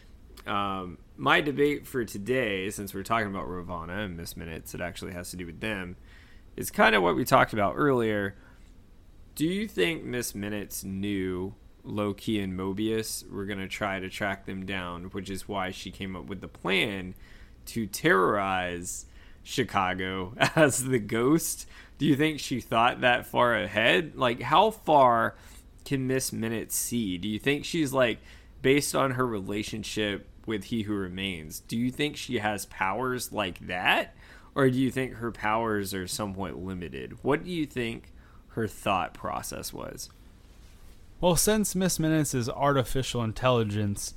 my debate for today, since we're talking about Ravonna and Miss Minutes, it actually has to do with them, is kind of what we talked about earlier. Do you think Miss Minutes knew Loki and Mobius were going to try to track them down, which is why she came up with the plan to terrorize Chicago as the Ghost? Do you think she thought that far ahead? Like, how far can Miss Minutes see? Do you think she's like, based on her relationship with He Who Remains, do you think she has powers like that? Or do you think her powers are somewhat limited? What do you think her thought process was? Well, since Miss Minutes is artificial intelligence,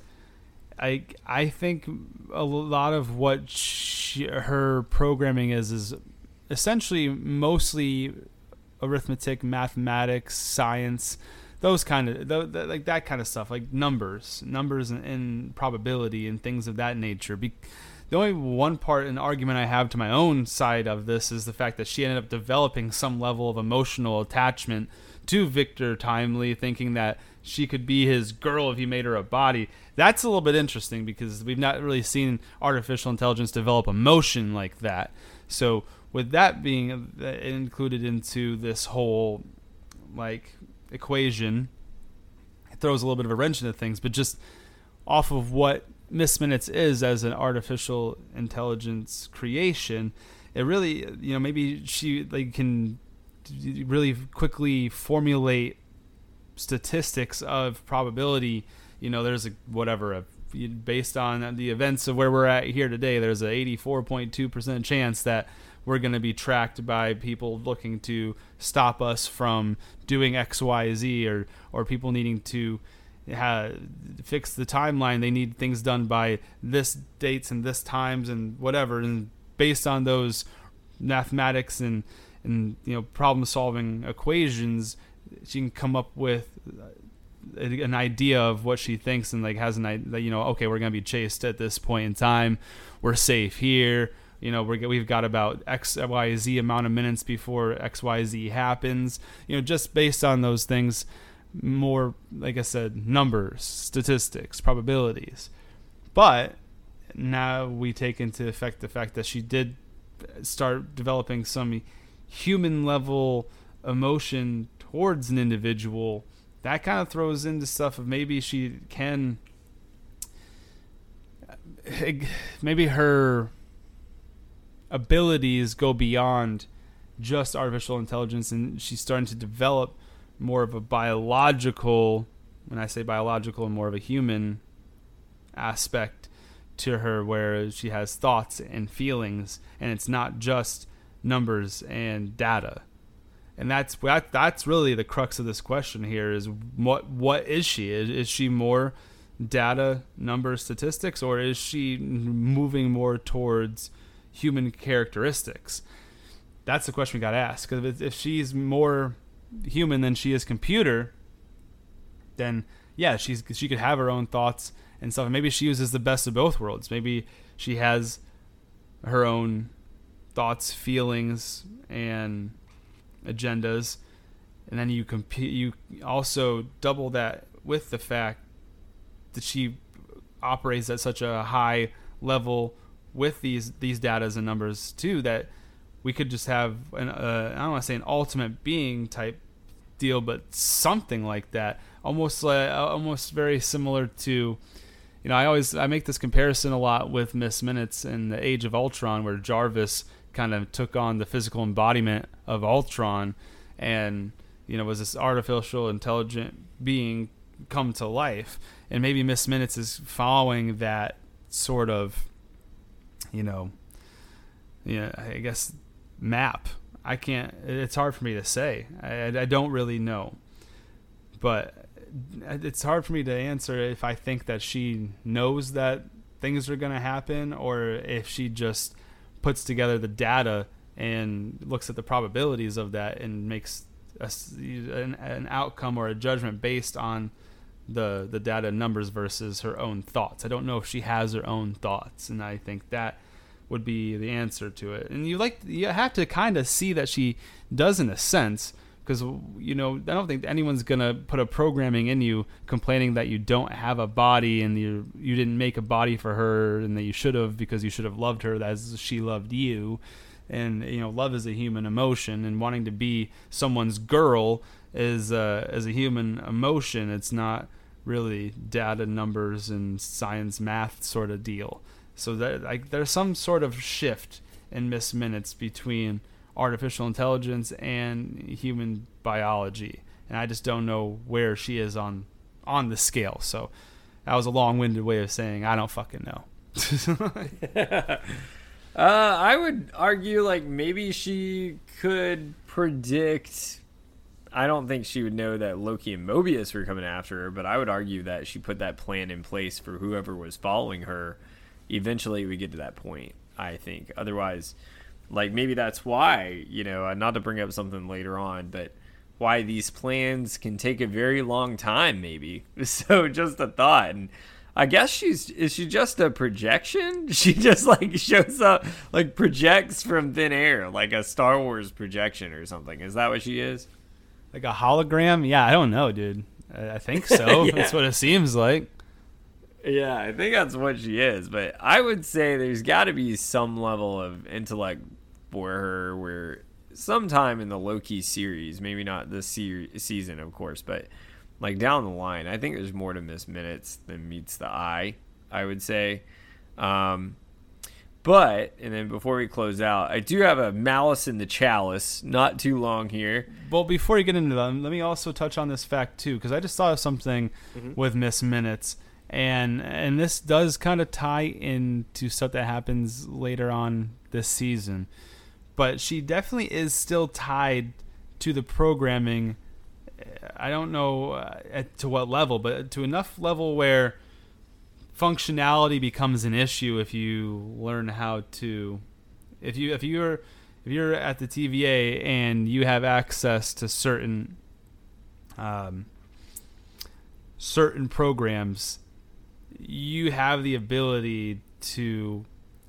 I think a lot of what her programming is essentially mostly arithmetic, mathematics, science, those kind of like that kind of stuff, like numbers and probability and things of that nature. The only one part and argument I have to my own side of this is the fact that she ended up developing some level of emotional attachment to Victor Timely, thinking that she could be his girl if he made her a body. That's a little bit interesting because we've not really seen artificial intelligence develop emotion like that. So with that being included into this whole like equation, it throws a little bit of a wrench into things. But just off of what Miss Minutes is as an artificial intelligence creation, it really, maybe she can really quickly formulate statistics of probability. There's based on the events of where we're at here today, there's a 84.2% chance that we're going to be tracked by people looking to stop us from doing X, Y, Z, or people needing to fix the timeline. They need things done by this dates and this times and whatever. And based on those mathematics and problem solving equations, she can come up with an idea of what she thinks and like has an idea. Okay, we're gonna be chased at this point in time. We're safe here. We've got about X, Y, Z amount of minutes before X, Y, Z happens. Just based on those things. More, like I said, numbers, statistics, probabilities. But now we take into effect the fact that she did start developing some human level emotion towards an individual. That kind of throws into stuff of maybe she can, maybe her abilities go beyond just artificial intelligence, and she's starting to develop more of a biological, when I say biological, more of a human aspect to her, where she has thoughts and feelings, and it's not just numbers and data. And that's really the crux of this question here, is what is she? Is she more data, numbers, statistics, or is she moving more towards human characteristics? That's the question we got to ask. Because if she's more human than she is computer, then yeah, she could have her own thoughts and stuff. And maybe she uses the best of both worlds. Maybe she has her own thoughts, feelings, and agendas, and then you also double that with the fact that she operates at such a high level with these datas and numbers too, that we could just have I don't want to say an ultimate being type deal, but something like that, almost very similar to, I make this comparison a lot with Miss Minutes in the Age of Ultron, where Jarvis kind of took on the physical embodiment of Ultron, and was this artificial intelligent being come to life. And maybe Miss Minutes is following that sort of, I guess, map. It's hard for me to say. I don't really know. But it's hard for me to answer if I think that she knows that things are going to happen, or if she just puts together the data and looks at the probabilities of that and makes an outcome or a judgment based on the data numbers versus her own thoughts. I don't know if she has her own thoughts, and I think that would be the answer to it. And you have to kind of see that she does in a sense, because I don't think anyone's gonna put a programming in you complaining that you don't have a body and you didn't make a body for her and that you should have, because you should have loved her as she loved you. And love is a human emotion, and wanting to be someone's girl is a human emotion. It's not really data, numbers, and science, math sort of deal. So there's some sort of shift in Miss Minutes between artificial intelligence and human biology, and I just don't know where she is on the scale. So that was a long-winded way of saying I don't fucking know. I would argue like maybe she could predict. I don't think she would know that Loki and Mobius were coming after her, but I would argue that she put that plan in place for whoever was following her. Eventually we get to that point, I think. Otherwise, like, maybe that's why, not to bring up something later on, but why these plans can take a very long time, maybe. So just a thought. And I guess is she just a projection? She just like shows up, like projects from thin air, like a Star Wars projection or something. Is that what she is? Like a hologram? Yeah, I don't know, dude. I think so. Yeah. That's what it seems like. Yeah, I think that's what she is. But I would say there's got to be some level of intellect for her where sometime in the Loki series, maybe not this season, of course, but like down the line, I think there's more to Miss Minutes than meets the eye, I would say. But, and then before we close out, I do have a Malice in the Chalice, not too long here. Well, before you get into them, let me also touch on this fact, too, because I just thought of something with Miss Minutes, and this does kind of tie into stuff that happens later on this season. But she definitely is still tied to the programming. I don't know to what level, but to enough level where functionality becomes an issue if you learn how to, if you're at the TVA and you have access to certain programs, you have the ability to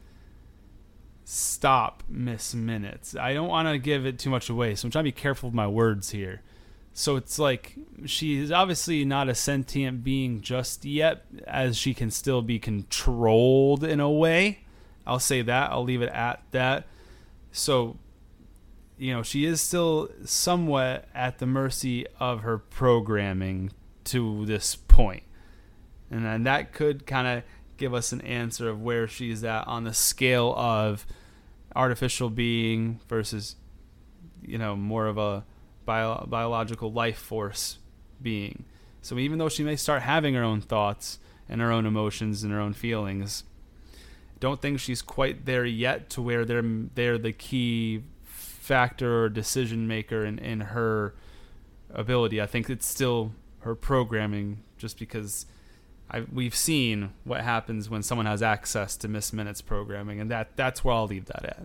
stop Miss Minutes. I don't want to give it too much away, so I'm trying to be careful with my words here. So it's like she's obviously not a sentient being just yet, as she can still be controlled in a way. I'll say that. I'll leave it at that. So, she is still somewhat at the mercy of her programming to this point. And then that could kind of give us an answer of where she's at on the scale of artificial being versus, more of a biological life force being. So even though she may start having her own thoughts and her own emotions and her own feelings, don't think she's quite there yet to where they're the key factor or decision maker in her ability. I think it's still her programming, just because we've seen what happens when someone has access to Miss Minutes programming, and that's where I'll leave that at.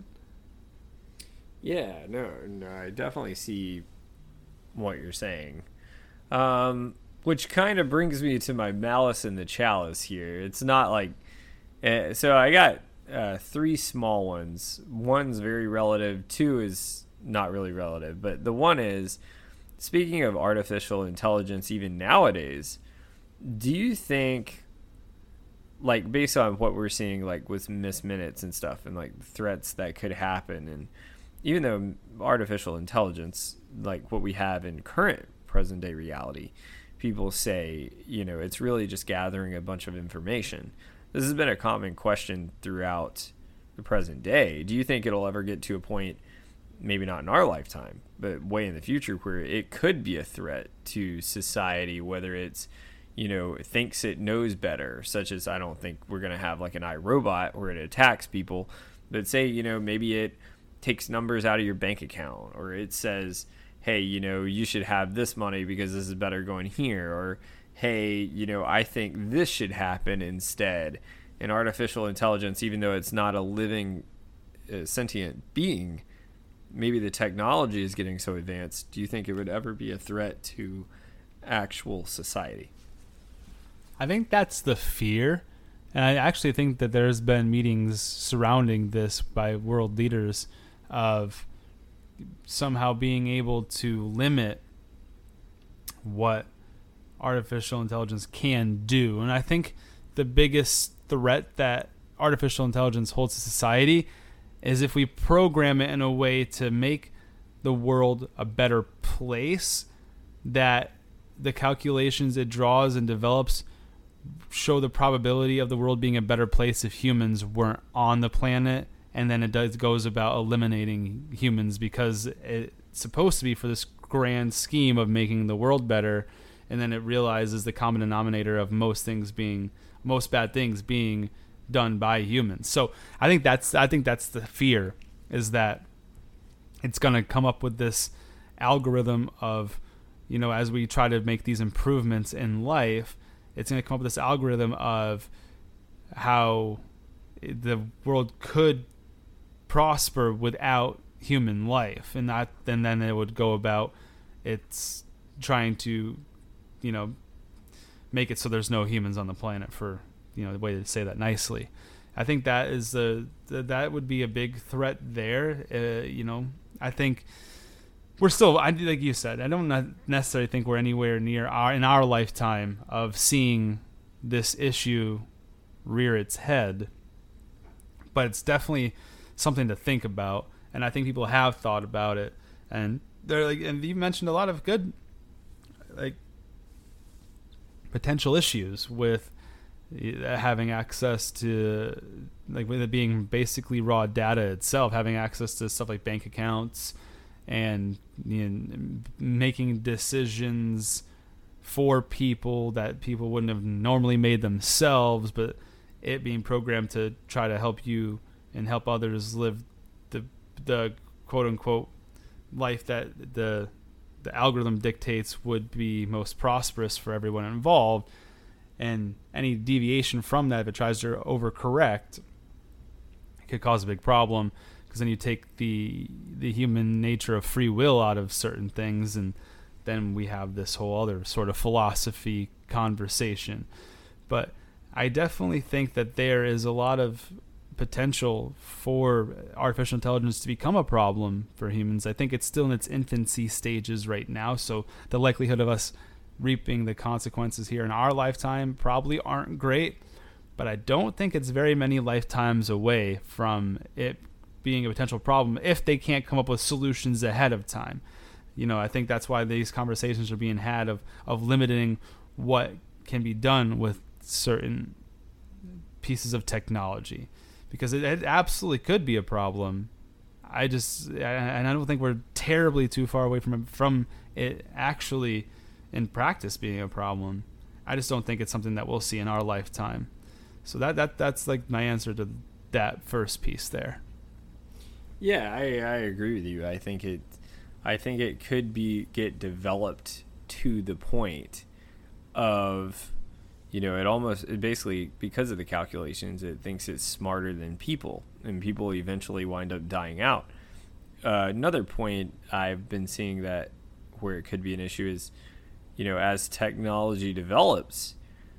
Yeah, no, I definitely see what you're saying. Which kind of brings me to my Malice in the Chalice here. It's not like... so I got 3 small ones. One's very relative. 2 is not really relative. But the one is, speaking of artificial intelligence even nowadays, do you think, like, based on what we're seeing, like, with Miss Minutes and stuff, and, like, threats that could happen, and even though artificial intelligence, like what we have in current present day reality, people say, it's really just gathering a bunch of information. This has been a common question throughout the present day. Do you think it'll ever get to a point, maybe not in our lifetime, but way in the future, where it could be a threat to society, whether it's, thinks it knows better, such as, I don't think we're going to have like an iRobot where it attacks people, but say, maybe it takes numbers out of your bank account, or it says, hey, you should have this money because this is better going here, or hey, I think this should happen instead. And artificial intelligence, even though it's not a living sentient being, maybe the technology is getting so advanced, do you think it would ever be a threat to actual society? I think that's the fear. And I actually think that there's been meetings surrounding this by world leaders of somehow being able to limit what artificial intelligence can do. And I think the biggest threat that artificial intelligence holds to society is if we program it in a way to make the world a better place, that the calculations it draws and develops show the probability of the world being a better place if humans weren't on the planet, and then it goes about eliminating humans because it's supposed to be for this grand scheme of making the world better, and then it realizes the common denominator of most bad things being done by humans. So I think that's the fear, is that it's going to come up with this algorithm of, as we try to make these improvements in life, it's going to come up with this algorithm of how the world could prosper without human life, and then it would go about it's trying to, make it so there's no humans on the planet, for the way to say that nicely. I think that is that would be a big threat there. I think we're still, like you said, I don't necessarily think we're anywhere near in our lifetime of seeing this issue rear its head, but it's definitely something to think about, and I think people have thought about it, and they're and you mentioned a lot of good, potential issues with having access to, with it being basically raw data itself, having access to stuff like bank accounts, and making decisions for people that people wouldn't have normally made themselves, but it being programmed to try to help you and help others live the quote unquote life that the algorithm dictates would be most prosperous for everyone involved. And any deviation from that, if it tries to overcorrect, it could cause a big problem, because then you take the human nature of free will out of certain things, and then we have this whole other sort of philosophy conversation. But I definitely think that there is a lot of potential for artificial intelligence to become a problem for humans. I think it's still in its infancy stages right now, so the likelihood of us reaping the consequences here in our lifetime probably aren't great, but I don't think it's very many lifetimes away from it being a potential problem if they can't come up with solutions ahead of time. I think that's why these conversations are being had of limiting what can be done with certain pieces of technology, because it absolutely could be a problem. I don't think we're terribly too far away from it actually in practice being a problem. I just don't think it's something that we'll see in our lifetime. So that's like my answer to that first piece there. Yeah, I agree with you. I think it could get developed to the point of, it basically, because of the calculations, it thinks it's smarter than people, and people eventually wind up dying out. Another point I've been seeing that where it could be an issue is, as technology develops,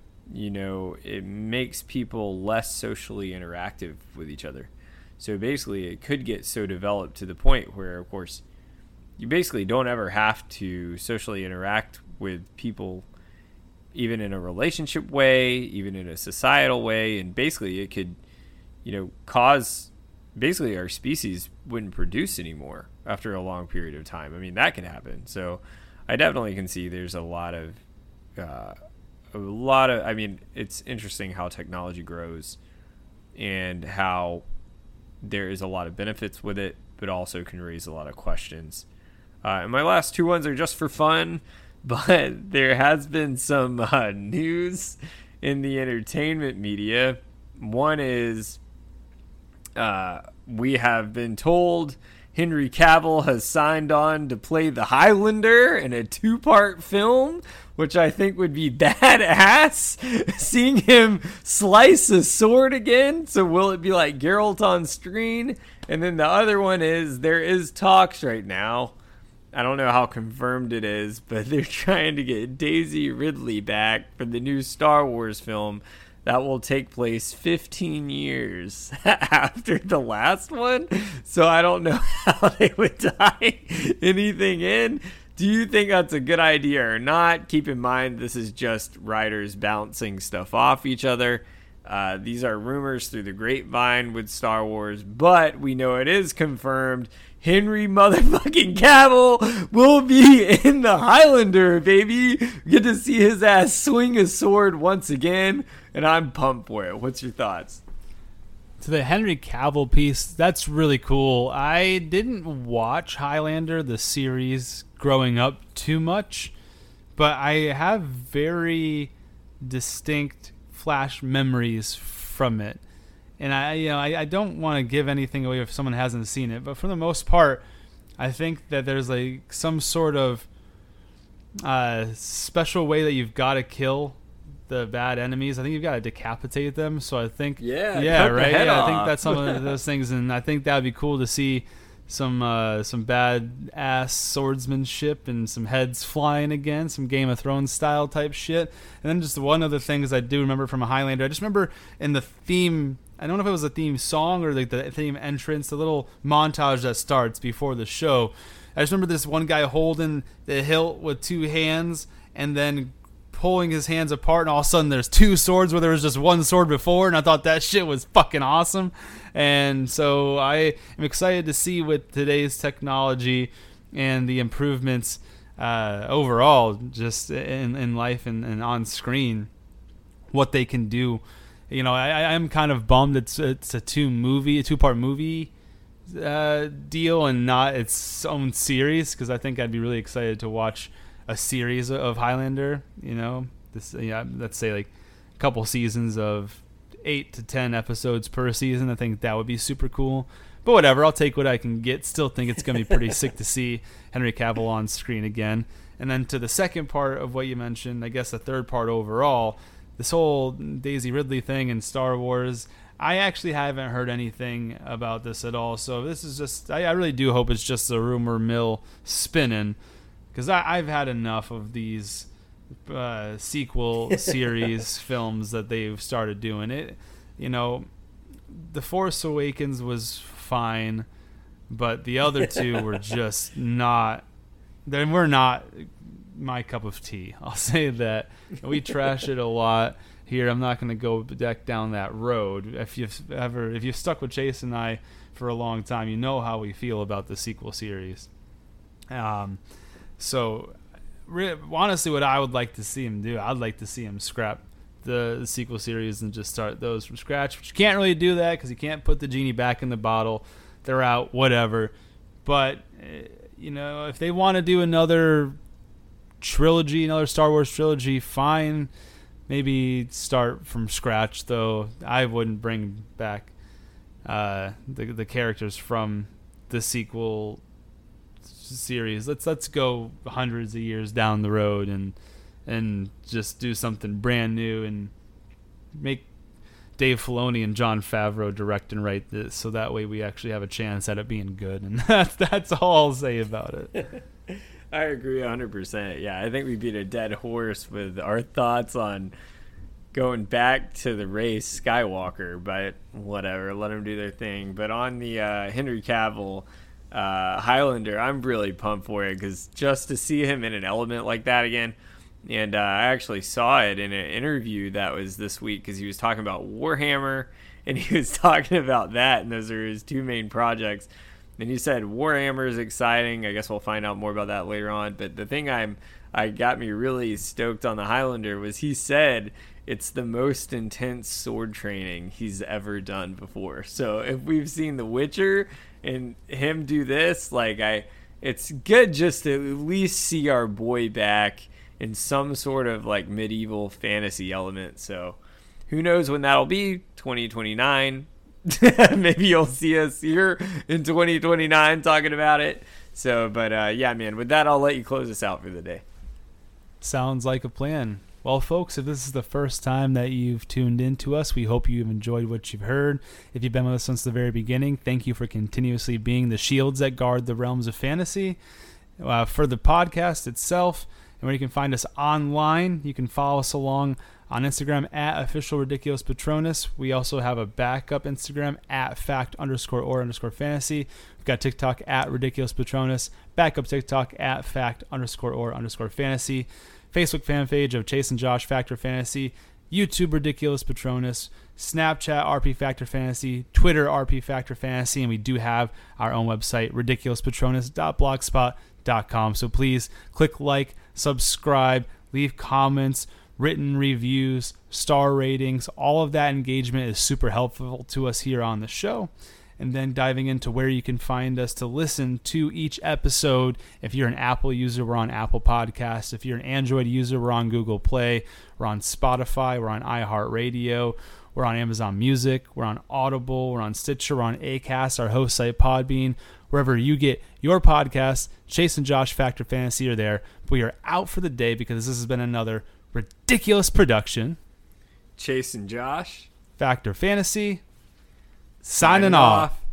it makes people less socially interactive with each other. So basically, it could get so developed to the point where, of course, you basically don't ever have to socially interact with people, even in a relationship way, even in a societal way. And basically, it could, cause, basically our species wouldn't produce anymore after a long period of time. I mean, that can happen. So I definitely can see there's a lot of, I mean, it's interesting how technology grows and how there is a lot of benefits with it, but also can raise a lot of questions. And my last two ones are just for fun, but there has been some news in the entertainment media. One is we have been told Henry Cavill has signed on to play the Highlander in a 2-part film which I think would be badass. Seeing him slice a sword again. So will it be like Geralt on screen? And then the other one is there is talks right now. I don't know how confirmed it is, but they're trying to get Daisy Ridley back for the new Star Wars film that will take place 15 years after the last one. So I don't know how they would tie anything in. Do you think that's a good idea or not? Keep in mind, this is just writers bouncing stuff off each other. These are rumors through the grapevine with Star Wars, but we know it is confirmed. Henry motherfucking Cavill will be in the Highlander, baby. We get to see his ass swing a sword once again, and I'm pumped for it. What's your thoughts? To the Henry Cavill piece, that's really cool. I didn't watch Highlander, the series, growing up too much, but I have very distinct flash memories from it. And I don't want to give anything away if someone hasn't seen it, but for the most part, I think that there's like some sort of special way that you've got to kill the bad enemies. I think you've got to decapitate them. So I think, right. I think that's some of those things, and I think that would be cool to see some bad ass swordsmanship and some heads flying again, some Game of Thrones style type shit. And then just one of the things I do remember from a Highlander, I just remember in the theme, I don't know if it was a theme song or like the theme entrance, the little montage that starts before the show. I just remember this one guy holding the hilt with two hands and then pulling his hands apart, and all of a sudden there's two swords where there was just one sword before, and I thought that shit was fucking awesome. And so I am excited to see with today's technology and the improvements overall just in life and on screen, what they can do. You know, I'm kind of bummed it's a two-part movie deal and not its own series, because I think I'd be really excited to watch a series of Highlander. You know, let's say like a couple seasons of 8 to 10 episodes per season. I think that would be super cool. But whatever, I'll take what I can get. Still think it's gonna be pretty sick to see Henry Cavill on screen again. And then to the second part of what you mentioned, I guess the third part overall, this whole Daisy Ridley thing in Star Wars, I actually haven't heard anything about this at all. So this is just, I really do hope it's just a rumor mill spinning, because I've had enough of these sequel series films that they've started doing. It, you know, The Force Awakens was fine, but the other two were just not, they were not my cup of tea. I'll say that. We trash it a lot here. I'm not going to go back down that road. If you've stuck with Chase and I for a long time, you know how we feel about the sequel series. So honestly, what I would like to see him do, I'd like to see him scrap the sequel series and just start those from scratch. But you can't really do that because you can't put the genie back in the bottle. They're out, whatever. But you know, if they want to do another trilogy, another Star Wars trilogy, fine. Maybe start from scratch, though. I wouldn't bring back the characters from the sequel series. Let's go hundreds of years down the road and just do something brand new and make Dave Filoni and Jon Favreau direct and write this, so that way we actually have a chance at it being good. And that's all I'll say about it. I agree 100%. Yeah, I think we beat a dead horse with our thoughts on going back to the race Skywalker, but whatever, let them do their thing. But on the Henry Cavill Highlander, I'm really pumped for it, because just to see him in an element like that again, and I actually saw it in an interview that was this week, because he was talking about Warhammer, and he was talking about that, and those are his two main projects. And he said Warhammer is exciting. I guess we'll find out more about that later on. But the thing I got me really stoked on the Highlander was he said it's the most intense sword training he's ever done before. So if we've seen The Witcher and him do this, like it's good just to at least see our boy back in some sort of like medieval fantasy element. So who knows when that'll be? 2029. Maybe you'll see us here in 2029 talking about it. So, but yeah, man, with that, I'll let you close us out for the day. Sounds like a plan. Well, folks, if this is the first time that you've tuned in to us, we hope you've enjoyed what you've heard. If you've been with us since the very beginning, thank you for continuously being the shields that guard the realms of fantasy. For the podcast itself, and where you can find us online, you can follow us along on Instagram at officialridiculouspatronus. We also have a backup Instagram at fact_or_fantasy. We've got TikTok at ridiculouspatronus, backup TikTok at fact_or_fantasy. Facebook fan page of Chase and Josh Factor Fantasy, YouTube Ridiculous Patronus, Snapchat RP Factor Fantasy, Twitter RP Factor Fantasy, and we do have our own website, ridiculouspatronus.blogspot.com. So please click like, subscribe, leave comments, written reviews, star ratings. All of that engagement is super helpful to us here on the show. And then diving into where you can find us to listen to each episode. If you're an Apple user, we're on Apple Podcasts. If you're an Android user, we're on Google Play. We're on Spotify. We're on iHeartRadio. We're on Amazon Music. We're on Audible. We're on Stitcher. We're on Acast, our host site, Podbean. Wherever you get your podcasts, Chase and Josh Factor Fantasy are there. We are out for the day because this has been another ridiculous production. Chase and Josh Factor Fantasy. Signing off.